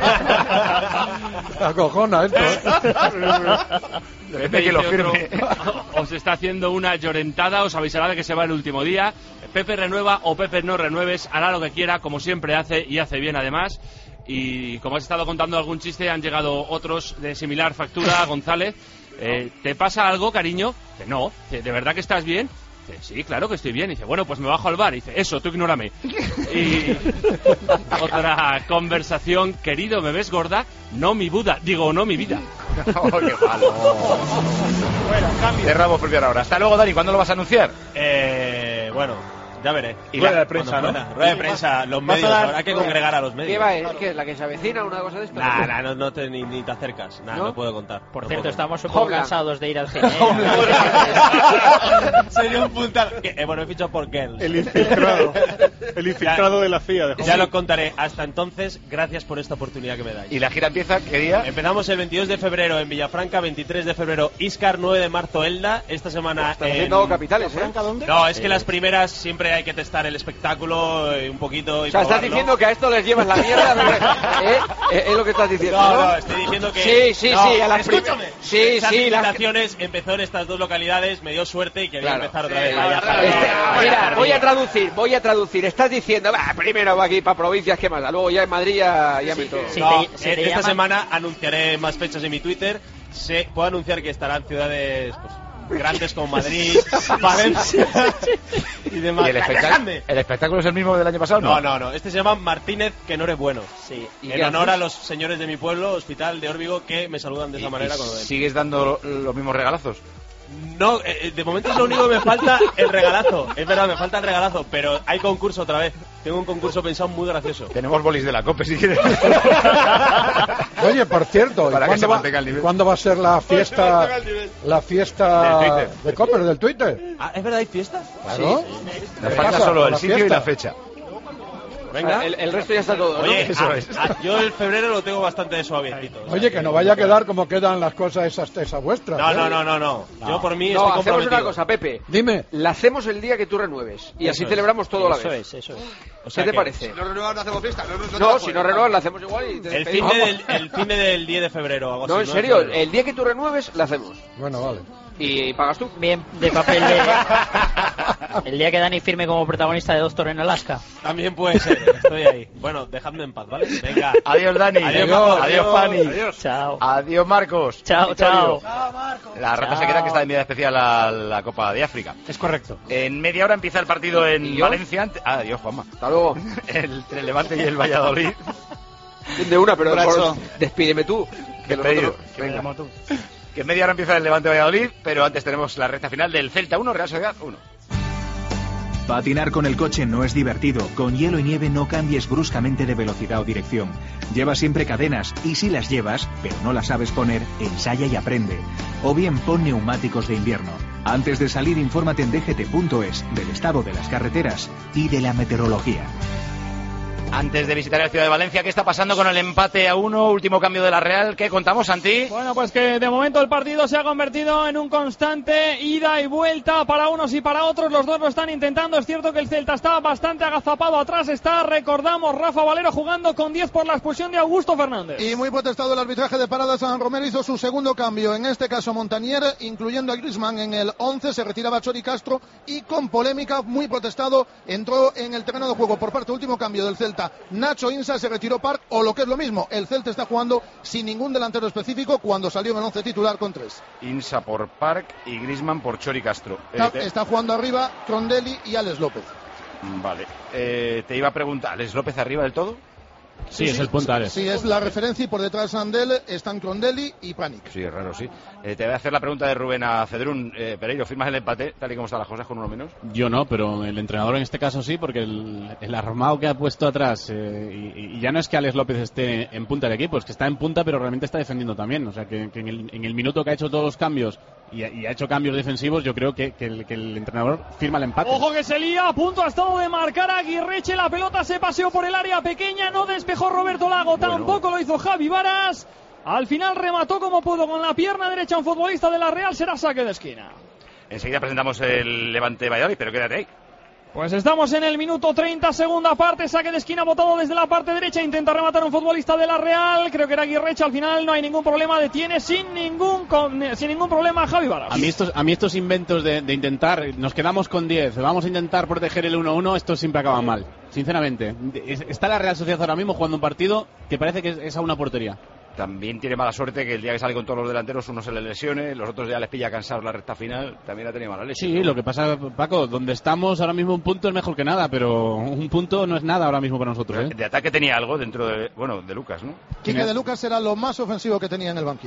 Acojona esto, ¿eh? Pepe que lo dice otro, firme. os está haciendo una llorentada, os avisará de que se va el último día. Pepe renueva o Pepe no renueves, hará lo que quiera, como siempre hace y hace bien además. Y como has estado contando algún chiste, han llegado otros de similar factura, González. Eh, ¿Te pasa algo, cariño? Dice, no. Dice, ¿de verdad que estás bien? Dice, sí, claro que estoy bien. Dice, bueno, pues me bajo al bar. Dice, eso, tú ignórame. Y otra conversación, querido, ¿me ves gorda? No mi Buda, digo, no mi vida. Oh, qué malo. Bueno, cambio. Cerramos primero ahora. Hasta luego, Dani. ¿Cuándo lo vas a anunciar? Eh, bueno, Ya veré. Y rueda de prensa, ¿no? Pueda. Rueda de prensa, los medios, hay que congregar a los medios. ¿Qué va? ¿Es que la que se avecina una cosa de esto? Nah, nah, no, no te, ni, ni te acercas. Nah, no, no puedo contar. Por no cierto, estamos un contar. poco cansados de ir al cine. Sería un puntal. Eh, bueno, he fichado por Girls. El infiltrado. El infiltrado de la C I A. De ya lo contaré. Hasta entonces, gracias por esta oportunidad que me dais. ¿Y la gira empieza qué día? Empezamos el veintidós de febrero en Villafranca, veintitrés de febrero Iscar, nueve de marzo Elda. Esta semana Estás en... haciendo capitales, ¿eh? No, es que las primeras siempre hay que testar el espectáculo eh, un poquito y O sea, estás probarlo. diciendo que a esto les llevas la mierda, ¿eh? ¿Eh? Es lo que estás diciendo, No, ¿no? no, estoy diciendo que... Sí, sí, no, sí, a las prim- escúchame. Sí, Esas sí, las- invitaciones empezó en estas dos localidades, me dio suerte y quería Claro. empezar otra Sí, vez. vaya, Vaya, este, vaya, mira, vaya, voy a vaya. traducir, voy a traducir. Estás diciendo, va, primero va aquí para provincias, ¿qué más? Luego ya en Madrid ya, ya meto. No, eh, esta semana anunciaré más fechas en mi Twitter. Se, puedo anunciar que estarán ciudades pues, grandes como Madrid, Valencia y demás. ¿Y el, espectáculo, el espectáculo es el mismo del año pasado? No, no, no. Este se llama Martínez, que no eres bueno. Sí. En honor a los señores de mi pueblo, Hospital de Órbigo, que me saludan de esa ¿Y, manera y cuando ven. sigues dando lo- los mismos regalazos? No, eh, de momento es lo único que me falta, el regalazo. Es verdad, me falta el regalazo, pero hay concurso otra vez. Tengo un concurso pensado muy gracioso. Tenemos bolis de la COPE si quieres. Oye, por cierto, ¿y Para que ¿cuándo, se va, mantenga el nivel. ¿cuándo va a ser la fiesta la fiesta Del Twitter. de Copper del Twitter? Ah, ¿es verdad? ¿Hay fiesta? Claro. Nos ¿Qué falta pasa solo con el la sitio y fiesta? la fecha. Venga. El, el resto ya está todo, ¿no? Oye, Eso ah, es. ah, yo el febrero lo tengo bastante suavecito. o sea Oye, que no vaya a quedar como quedan las cosas esas, esas vuestras. No, ¿eh? no, no, no, no. Yo por mí No, estoy hacemos comprometido. una cosa, Pepe. Dime. La hacemos el día que tú renueves. Y así Eso es. celebramos todo a la Eso vez. es, eso es. O sea ¿Qué te que parece? No renuevas, no hacemos fiesta. No, no, No, si no renuevas, la hacemos igual y te El fin, despedimos. de del, el fin de del diez de febrero. Algo No, así, en serio, De febrero. el día que tú renueves, la hacemos. Bueno, vale. ¿Y pagas tú? Bien, de papel de... El día que Dani firme como protagonista de Doctor en Alaska. También puede ser, estoy ahí. Bueno, dejadme en paz, ¿vale? Venga. Adiós, Dani. Adiós, Adiós, adiós, Fanny. adiós. Chao. Adiós, Marcos. Chao, Vittorio. chao. La rata Chao. se queda que está de enviada especial a la Copa de África. Es correcto. En media hora empieza el partido en ¿Y yo? Valencia. ante- Ah, adiós, Juanma. Hasta luego. El, entre el Levante y el Valladolid. De una, pero Brazo. por- despídeme tú. Que los Despedido. otros- Que me llamo tú. Que en media hora empieza el Levante Valladolid, pero antes tenemos la recta final del Celta uno, Real Sociedad uno. Patinar con el coche no es divertido. Con hielo y nieve no cambies bruscamente de velocidad o dirección. Lleva siempre cadenas y si las llevas, pero no las sabes poner, ensaya y aprende. O bien pon neumáticos de invierno. Antes de salir, infórmate en d g t punto es del estado de las carreteras y de la meteorología. Antes de visitar la ciudad de Valencia, ¿qué está pasando con el empate a uno? Último cambio de la Real. ¿Qué contamos, Santi? Bueno, pues que de momento el partido se ha convertido en un constante ida y vuelta para unos y para otros. Los dos lo están intentando. Es cierto que el Celta está bastante agazapado atrás. Está, recordamos, Rafa Valero jugando con diez por la expulsión de Augusto Fernández. Y muy protestado el arbitraje de parada. San Romero hizo su segundo cambio, en este caso Montanier, incluyendo a Griezmann en el once, se retiraba Chori Castro y con polémica, muy protestado, entró en el terreno de juego por parte, último cambio del Celta, Nacho Insa, se retiró Park, o lo que es lo mismo, el Celta está jugando sin ningún delantero específico cuando salió en el once titular con tres. Insa por Park y Griezmann por Chori Castro. Eh, Está, te- está jugando arriba Crondelli y Alex López. Vale. Eh, te iba a preguntar, ¿Alex López arriba del todo? Sí, es el punta, Alex. Sí, es la referencia y por detrás de Andel están Crondelli y Panic. Sí, es raro, sí. Eh, te voy a hacer la pregunta de Rubén a Cedrún. Eh, Pereiro, ¿firmas el empate tal y como están las cosas con uno menos? Yo no, pero el entrenador en este caso sí, porque el, el armado que ha puesto atrás, eh, y, y ya no es que Alex López esté en punta del equipo, es que está en punta, pero realmente está defendiendo también. O sea, que, que en, el, en el minuto que ha hecho todos los cambios y, ha- y ha hecho cambios defensivos, yo creo que, que, el, que el entrenador firma el empate. Ojo que se lía, a punto ha estado de marcar a Aguirreche, la pelota se paseó por el área pequeña, no despejó Roberto Lago, tampoco lo hizo Javi Varas. Al final remató como pudo con la pierna derecha un futbolista de la Real, será saque de esquina. Enseguida presentamos el Levante Valladolid, pero quédate ahí. Pues estamos en el minuto treinta, segunda parte, saque de esquina botado desde la parte derecha, intenta rematar un futbolista de la Real, creo que era Aguirreche, al final no hay ningún problema, detiene sin ningún con- sin ningún problema a Javi Varas. A mí estos, a mí estos inventos de, de intentar, nos quedamos con diez, vamos a intentar proteger el uno uno, esto siempre acaba mal, sinceramente. Es- Está la Real Sociedad ahora mismo jugando un partido que parece que es, es a una portería. También tiene mala suerte que el día que sale con todos los delanteros uno se le lesione, los otros ya les pilla cansados la recta final, también ha tenido mala leche. Sí, lo que pasa, Paco, donde estamos ahora mismo un punto es mejor que nada, pero un punto no es nada ahora mismo para nosotros, ¿eh? De ataque tenía algo dentro de, bueno, de Lucas, ¿no? Quique de Lucas era lo más ofensivo que tenía en el banquillo.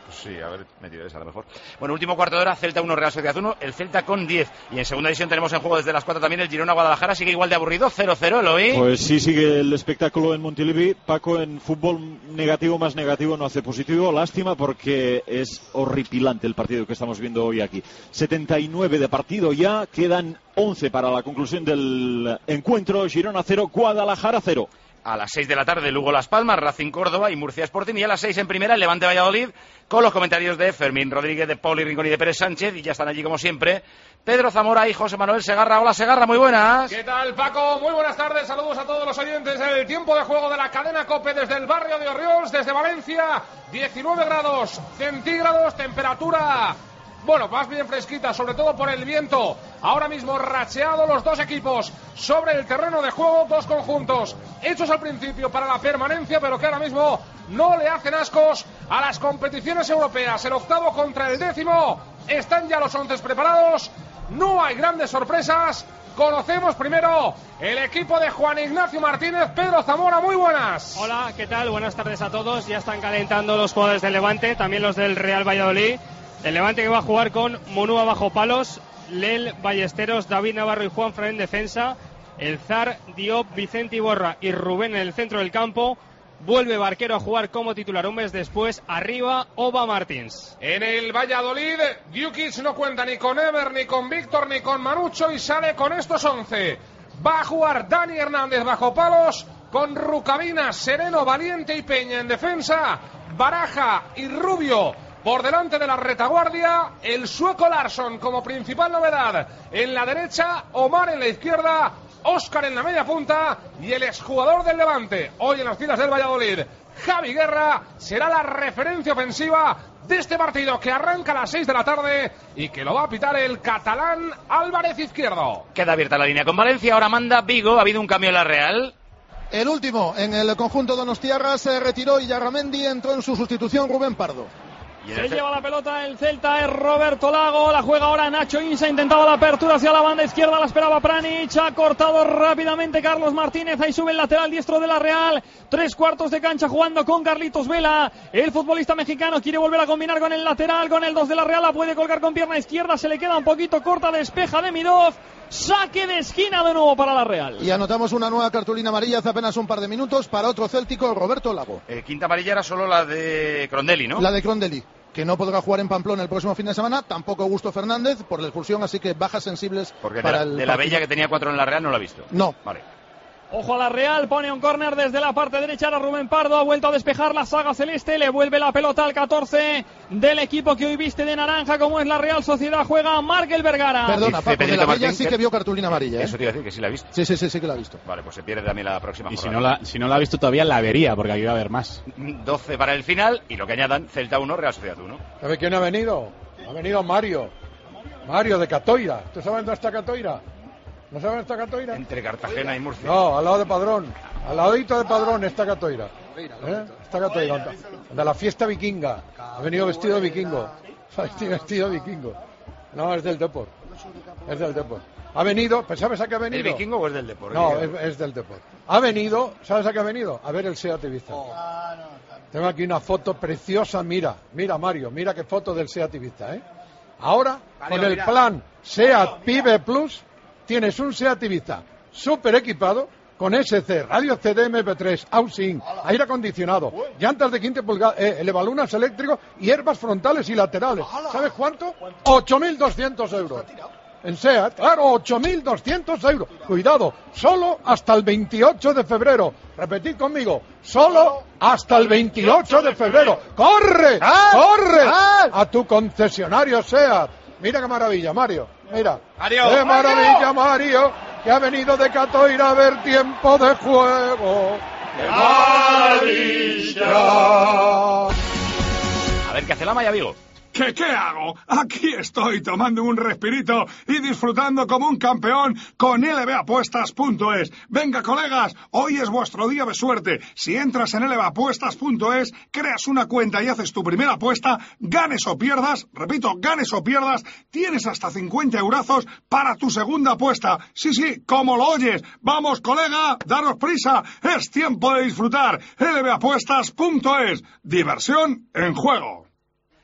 Pues sí, haber metido esa a lo mejor. Bueno, último cuarto de hora, Celta uno, Real Sociedad uno, el Celta con diez. Y en segunda división tenemos en juego desde las cuatro también el Girona-Guadalajara, sigue igual de aburrido, cero cero, Eloy. Pues sí, sigue el espectáculo en Montilivi. Paco, en fútbol negativo más negativo no hace positivo. Lástima porque es horripilante el partido que estamos viendo hoy aquí. setenta y nueve de partido ya, quedan once para la conclusión del encuentro. Girona cero, Guadalajara cero. A las seis de la tarde, Lugo Las Palmas, Racing Córdoba y Murcia Sporting. Y a las seis en primera, el Levante Valladolid, con los comentarios de Fermín Rodríguez, de Pauli Rincón y de Pérez Sánchez. Y ya están allí, como siempre, Pedro Zamora y José Manuel Segarra. Hola, Segarra, muy buenas. ¿Qué tal, Paco? Muy buenas tardes. Saludos a todos los oyentes del tiempo de juego de la cadena COPE desde el barrio de Orriols, desde Valencia. diecinueve grados centígrados, temperatura... Bueno, más bien fresquita, sobre todo por el viento. Ahora mismo racheado los dos equipos sobre el terreno de juego, dos conjuntos hechos al principio para la permanencia, pero que ahora mismo no le hacen ascos a las competiciones europeas. El octavo contra el décimo, están ya los once preparados, no hay grandes sorpresas. Conocemos primero el equipo de Juan Ignacio Martínez. Pedro Zamora, muy buenas. Hola, ¿qué tal? Buenas tardes a todos. Ya están calentando los jugadores del Levante, también los del Real Valladolid. El Levante que va a jugar con Monúa bajo palos, Lel, Ballesteros, David Navarro y Juan Fran en defensa, el Zar, Diop, Vicente Iborra y Rubén en el centro del campo. Vuelve Barquero a jugar como titular un mes después. Arriba, Oba Martins. En el Valladolid, Djukic no cuenta ni con Ever, ni con Víctor, ni con Manucho y sale con estos once. Va a jugar Dani Hernández bajo palos, con Rucabina, Sereno, Valiente y Peña en defensa, Baraja y Rubio por delante de la retaguardia, el sueco Larsson como principal novedad en la derecha, Omar en la izquierda, Óscar en la media punta y el exjugador del Levante, hoy en las filas del Valladolid, Javi Guerra, será la referencia ofensiva de este partido que arranca a las seis de la tarde y que lo va a pitar el catalán Álvarez Izquierdo. Queda abierta la línea con Valencia, ahora manda Vigo, ha habido un cambio en la Real. El último en el conjunto donostiarra se retiró y Yarramendi entró en su sustitución Rubén Pardo. Se lleva la pelota el Celta, es Roberto Lago, la juega ahora Nacho Insa, intentaba la apertura hacia la banda izquierda, la esperaba Pranich, ha cortado rápidamente Carlos Martínez, ahí sube el lateral diestro de la Real, tres cuartos de cancha jugando con Carlitos Vela, el futbolista mexicano quiere volver a combinar con el lateral, con el dos de la Real, la puede colgar con pierna izquierda, se le queda un poquito corta, despeja de Midov, saque de esquina de nuevo para la Real. Y anotamos una nueva cartulina amarilla hace apenas un par de minutos para otro céltico, Roberto Lago. Eh, quinta amarilla era solo la de Crondelli, ¿no? La de Crondelli, que no podrá jugar en Pamplona el próximo fin de semana, tampoco Augusto Fernández por la expulsión, así que bajas sensibles. Porque para de la, el de la Bella, que tenía cuatro en la Real, no la ha visto. No. Vale. Ojo a la Real, pone un córner desde la parte derecha a Rubén Pardo, ha vuelto a despejar la saga celeste, le vuelve la pelota al catorce del equipo que hoy viste de naranja, como es la Real Sociedad, juega Markel Vergara. Perdona, Dice Paco, de la Martín Bella sí que vio cartulina amarilla, ¿eh? Eso te iba a decir, que sí la ha visto. Sí, sí, sí, sí que la ha visto. Vale, pues se pierde también la próxima Y si jornada. no, la, si no la ha visto todavía, la vería, porque aquí va a haber más. doce para el final, y lo que añadan, Celta uno, Real Sociedad uno. ¿Sabe quién ha venido? Ha venido Mario. Mario de Catoira. ¿Tú sabes dónde está Catoira? ¿No sabes dónde está Catoira? Entre Cartagena y Murcia. No, al lado de Padrón. Al ladito de Padrón está Catoira. ¿Eh? Está Catoira. De la fiesta vikinga. Ha venido vestido de vikingo. Ha vestido de vikingo. No, es del Depor. Es del Depor. Ha venido, ¿sabes a qué ha venido? ¿El vikingo o es del Depor? No, es, es del Depor. Ha venido, ¿sabes a qué ha venido? A ver el Seat Ibiza. Oh. Tengo aquí una foto preciosa, mira, mira Mario, mira qué foto del Seat Ibiza, ¿eh? Ahora, Mario, con el mira. plan Seat Pibe Plus, tienes un Seat Ibiza súper equipado, con S C, radio C D M P tres, housing, aire acondicionado, llantas de quince pulgadas, eh, elevalunas eléctricos y hierbas frontales y laterales. ¿Sabes cuánto? ocho mil doscientos euros. En SEAT, claro, ocho mil doscientos euros. Cuidado, solo hasta el veintiocho de febrero. Repetid conmigo, solo hasta el veintiocho de febrero. ¡Corre! ¡Corre! A tu concesionario SEAT. Mira qué maravilla, Mario. Mira. Mario. ¡Qué maravilla, Mario! Que ha venido de Catoira a ver tiempo de juego. ¡Qué maravilla! A ver, ¿qué hace la Maya Vigo? ¿Qué, qué hago? Aquí estoy tomando un respirito y disfrutando como un campeón con L B apuestas punto es. Venga, colegas, hoy es vuestro día de suerte. Si entras en L B apuestas punto es, creas una cuenta y haces tu primera apuesta, ganes o pierdas, repito, ganes o pierdas, tienes hasta cincuenta eurazos para tu segunda apuesta. Sí, sí, como lo oyes. Vamos, colega, daros prisa. Es tiempo de disfrutar. L B apuestas punto es. Diversión en juego.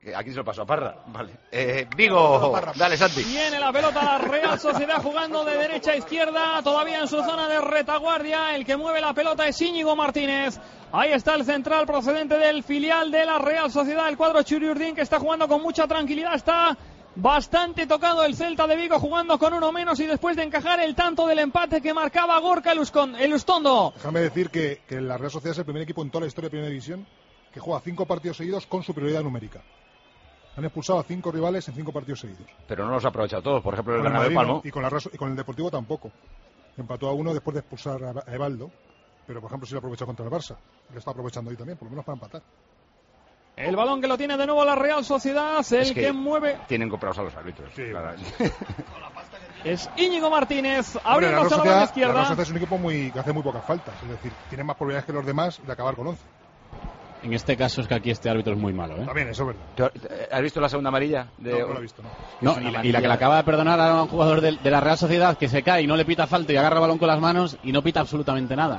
Aquí se lo pasó a Parra. Vale. Eh, Vigo, dale, Santi. Viene la pelota la Real Sociedad jugando de derecha a izquierda, todavía en su zona de retaguardia. El que mueve la pelota es Íñigo Martínez. Ahí está el central procedente del filial de la Real Sociedad, el cuadro Churi Urdin, que está jugando con mucha tranquilidad. Está bastante tocado el Celta de Vigo, jugando con uno menos y después de encajar el tanto del empate que marcaba Gorka Elustondo. Déjame decir que, que la Real Sociedad es el primer equipo en toda la historia de Primera División que juega cinco partidos seguidos con superioridad numérica. Han expulsado a cinco rivales en cinco partidos seguidos. Pero no los ha aprovechado todos. Por ejemplo, el Con el Bernabéu Madrid, Palmo. no, y, con la, y con el Deportivo tampoco. Empató a uno después de expulsar a Evaldo. Pero, por ejemplo, sí lo aprovechado contra el Barça. Lo está aprovechando ahí también, por lo menos para empatar. El balón que lo tiene de nuevo la Real Sociedad, el Es que que mueve... Tienen comprados a los árbitros. Sí, claro. Es Íñigo Martínez, Hombre, la abriendo Real a la banda Sociedad, la izquierda. Real Sociedad es un equipo muy, que hace muy pocas faltas. Es decir, tiene más probabilidades que los demás de acabar con once. En este caso es que aquí este árbitro es muy malo, ¿eh? También, eso es verdad. ¿Has visto la segunda amarilla? De... No, no la he visto, no. No, y la, y la que le acaba de perdonar a un jugador de, de la Real Sociedad que se cae y no le pita falta y agarra el balón con las manos y no pita absolutamente nada.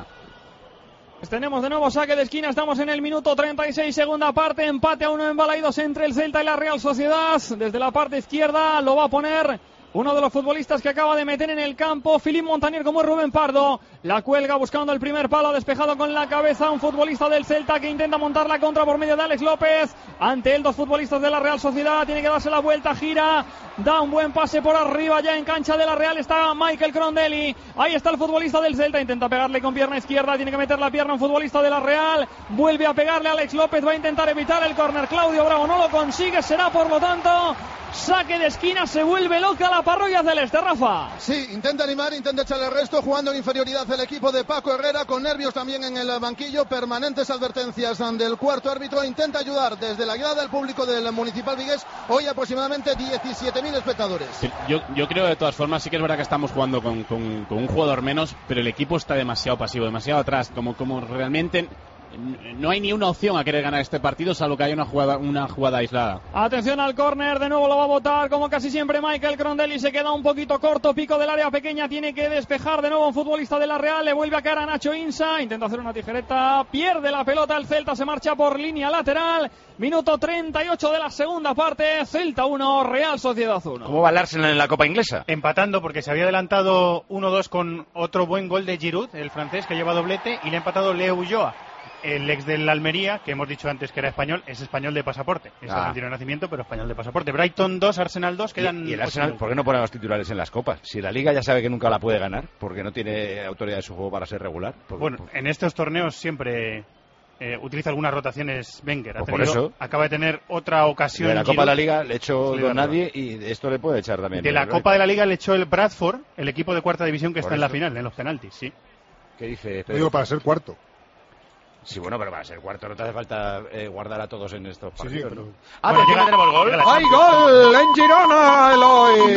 Tenemos de nuevo saque de esquina, estamos en el minuto treinta y seis, segunda parte, empate a uno en Balaidos entre el Celta y la Real Sociedad. Desde la parte izquierda lo va a poner uno de los futbolistas que acaba de meter en el campo, Philippe Montanier, como es Rubén Pardo. La cuelga buscando el primer palo, despejado con la cabeza un futbolista del Celta que intenta montar la contra por medio de Alex López. Ante él dos futbolistas de la Real Sociedad, tiene que darse la vuelta, gira, da un buen pase por arriba, ya en cancha de la Real está Michael Crondelli. Ahí está el futbolista del Celta, intenta pegarle con pierna izquierda, tiene que meter la pierna un futbolista de la Real, vuelve a pegarle a Alex López, va a intentar evitar el córner. Claudio Bravo no lo consigue, será por lo tanto saque de esquina, se vuelve loca la parroquia celeste, Rafa. Sí, intenta animar, intenta echarle el resto, jugando en inferioridad el equipo de Paco Herrera, con nervios también en el banquillo, permanentes advertencias del cuarto árbitro, intenta ayudar desde la grada del público del Municipal Vigués, hoy aproximadamente diecisiete mil espectadores. Sí, yo, yo creo de todas formas, sí que es verdad que estamos jugando con, con, con un jugador menos, pero el equipo está demasiado pasivo, demasiado atrás, como, como realmente... No hay ni una opción a querer ganar este partido, salvo que haya una jugada, una jugada aislada. Atención al córner, de nuevo lo va a botar, como casi siempre Michael Crondelli, se queda un poquito corto, pico del área pequeña, tiene que despejar de nuevo un futbolista de la Real, le vuelve a caer a Nacho Insa, intenta hacer una tijereta, pierde la pelota, el Celta se marcha por línea lateral, minuto treinta y ocho de la segunda parte, Celta uno, Real Sociedad uno. ¿Cómo va el Arsenal en la Copa Inglesa? Empatando, porque se había adelantado uno dos con otro buen gol de Giroud, el francés, que lleva doblete, y le ha empatado Leo Ulloa, el ex del Almería, que hemos dicho antes que era español, es español de pasaporte. Es ah. argentino de nacimiento, pero español de pasaporte. Brighton dos, Arsenal dos, quedan... ¿Y, y el Arsenal, por qué no pone a los titulares en las copas? Si la Liga ya sabe que nunca la puede ganar, porque no tiene autoridad de su juego para ser regular. Porque, bueno, porque... en estos torneos siempre eh, utiliza algunas rotaciones Wenger. Ha pues tenido, por eso... Acaba de tener otra ocasión... De la en Copa Giroud, de la Liga le echó sí, don nadie y de esto le puede echar también. De la Copa de la Liga le echó el Bradford, el equipo de cuarta división que por está eso. en la final, en los penaltis, sí. ¿Qué dice? Te digo, para ser cuarto. Sí, bueno, pero para ser cuarto no te hace falta eh, guardar a todos en estos partidos. Sí, sí, pero... ¿no? Ah, bueno, llega, tenemos gol. ¡Hay gol en Girona, Eloy!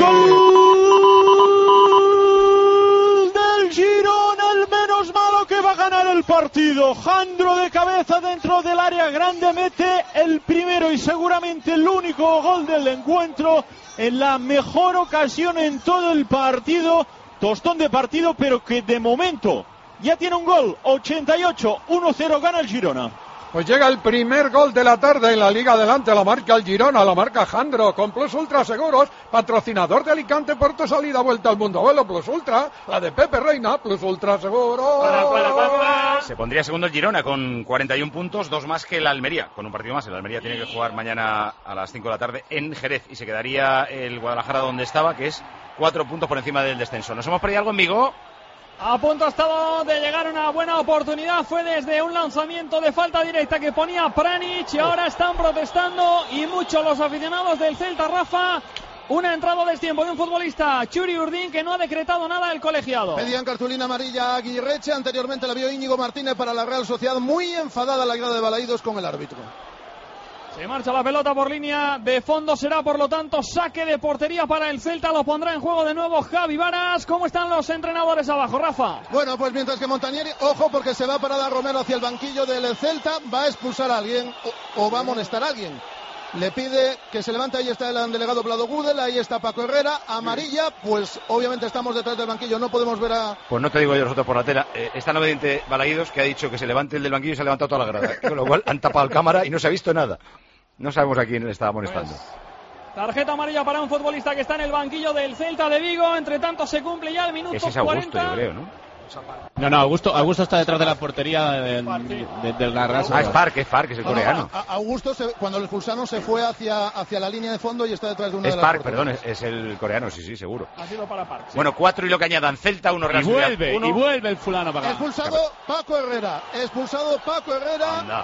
¡Gol del Girona! El menos malo que va a ganar el partido. Jandro de cabeza dentro del área grande mete el primero y seguramente el único gol del encuentro en la mejor ocasión en todo el partido. Tostón de partido, pero que de momento... ya tiene un gol, ochenta y ocho, uno cero gana el Girona. Pues llega el primer gol de la tarde en la Liga Adelante, la marca el Girona, la marca Jandro, con Plus Ultra Seguros, patrocinador de Alicante, Porto, salida, vuelta al mundo, vuelo Plus Ultra, la de Pepe Reina, Plus Ultra Seguros. Se pondría segundo el Girona con cuarenta y uno puntos, dos más que el Almería, con un partido más. El Almería tiene que jugar mañana a las cinco de la tarde en Jerez y se quedaría el Guadalajara donde estaba, que es cuatro puntos por encima del descenso. ¿Nos hemos perdido algo en Vigo? A punto ha estado de llegar una buena oportunidad, fue desde un lanzamiento de falta directa que ponía Pjanic y ahora están protestando y mucho los aficionados del Celta, Rafa. Una entrada de tiempo de un futbolista, Churi Urdin, que no ha decretado nada el colegiado. Pedían cartulina amarilla a Aguirreche, anteriormente la vio Íñigo Martínez para la Real Sociedad, muy enfadada la grada de Balaídos con el árbitro. Se marcha la pelota por línea de fondo, será por lo tanto saque de portería para el Celta, lo pondrá en juego de nuevo Javi Varas. ¿Cómo están los entrenadores abajo, Rafa? Bueno, pues mientras que Montanieri, ojo porque se va Parada Romero hacia el banquillo del Celta, va a expulsar a alguien o, o va a amonestar a alguien. Le pide que se levante, ahí está el delegado Vlado Gudel, ahí está Paco Herrera, amarilla, pues obviamente estamos detrás del banquillo, no podemos ver a... Pues no te digo yo nosotros por la tela, eh, está no obediente Balaídos que ha dicho que se levante el del banquillo y se ha levantado toda la grada, con lo cual han tapado el cámara y no se ha visto nada. No sabemos a quién le estaba molestando. Pues, tarjeta amarilla para un futbolista que está en el banquillo del Celta de Vigo. Entre tanto se cumple ya el minuto Ese es Augusto, cuarenta. yo creo, ¿no? No, no, Augusto, Augusto está detrás de la portería de, de, de, de la Real Ah, es Park, es Park, es el No, no, coreano. a- a- Augusto, se- cuando lo expulsaron, se fue hacia, hacia la línea de fondo y está detrás de una Es de las Park, porterías. perdón, es, es el coreano, sí, sí, seguro. Ha sido para Park. sí. Bueno, cuatro y lo que añadan. Celta, uno, Real Y Sociedad, vuelve, uno. y vuelve el fulano para acá. Expulsado Paco Herrera, expulsado Paco Herrera. Anda.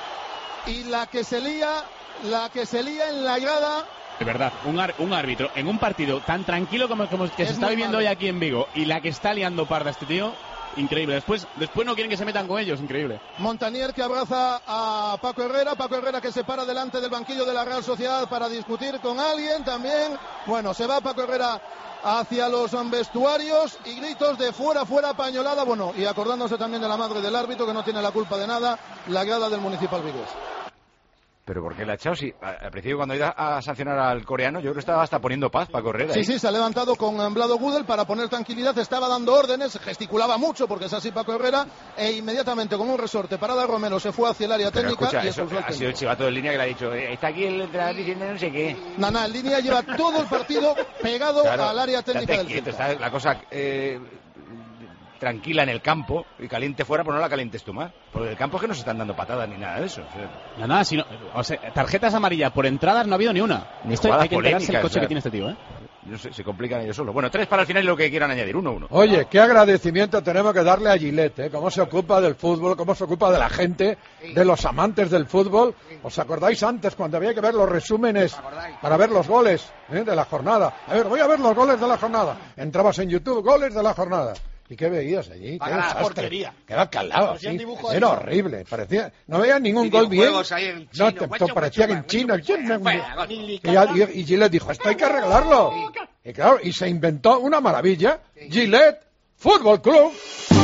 Y la que se lía, la que se lía en la grada. De verdad, un, ar- un árbitro en un partido tan tranquilo como, como que Es se está muy viviendo malo. hoy aquí en Vigo y la que está liando parda este tío, increíble. Después, después no quieren que se metan con ellos, increíble. Montanier que abraza a Paco Herrera, Paco Herrera que se para delante del banquillo de la Real Sociedad para discutir con alguien también. Bueno, se va Paco Herrera hacia los vestuarios y gritos de fuera, fuera, pañolada. Bueno, y acordándose también de la madre del árbitro que no tiene la culpa de nada, la grada del Municipal Vigués. Pero ¿por qué la ha echado? Si al principio cuando iba a sancionar al coreano, yo creo que estaba hasta poniendo paz para correr. Sí, ahí. sí, se ha levantado con Blado Gudel para poner tranquilidad, estaba dando órdenes, gesticulaba mucho porque es así Paco Herrera, e inmediatamente con un resorte parada Romero se fue hacia el área Pero técnica escucha, y eso expulsó al ha sido técnico. el chivato de línea que le ha dicho, eh, está aquí el entrenador diciendo no sé qué. Nana, en línea lleva todo el partido pegado Claro, al área técnica estate del quieto, Celta. está la cosa eh, tranquila en el campo y caliente fuera, pero no la calientes tú más. Porque en el campo es que no se están dando patadas ni nada de eso. O sea, No, nada, sino, o sea, tarjetas amarillas por entradas no ha habido ni una. Ni Esto jugadas hay que enterarse el polémicas, coche o sea. que tiene este tío, ¿eh? no sé, se complican ellos solos. Bueno, tres para el final y lo que quieran añadir. Uno, uno. Oye, qué agradecimiento tenemos que darle a Gillette, ¿eh? Cómo se ocupa del fútbol, cómo se ocupa de la gente, de los amantes del fútbol. ¿Os acordáis antes cuando había que ver los resúmenes para ver los goles ¿eh? de la jornada? A ver, voy a ver los goles de la jornada. Entrabas en YouTube, goles de la jornada. ¿Y qué veías allí? Qué Para la desastre. porquería. Quedaba calado, Parecían así. dibujos Era ahí. horrible. Parecía, no veías ningún gol bien. Videojuegos ahí en No, chino, te, guacho, te parecía que en guacho, chino. guacho, Y, y, y Gillette dijo, esto hay que arreglarlo. Y claro, y se inventó una maravilla. Gillette Fútbol Club.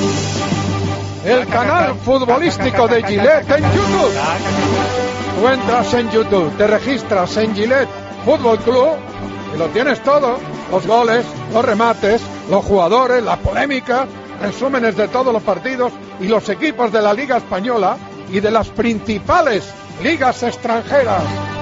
El canal futbolístico de Gillette en YouTube. Tú entras en YouTube, te registras en Gillette Fútbol Club y lo tienes todo. Los goles, los remates, los jugadores, la polémica, resúmenes de todos los partidos y los equipos de la Liga Española y de las principales ligas extranjeras.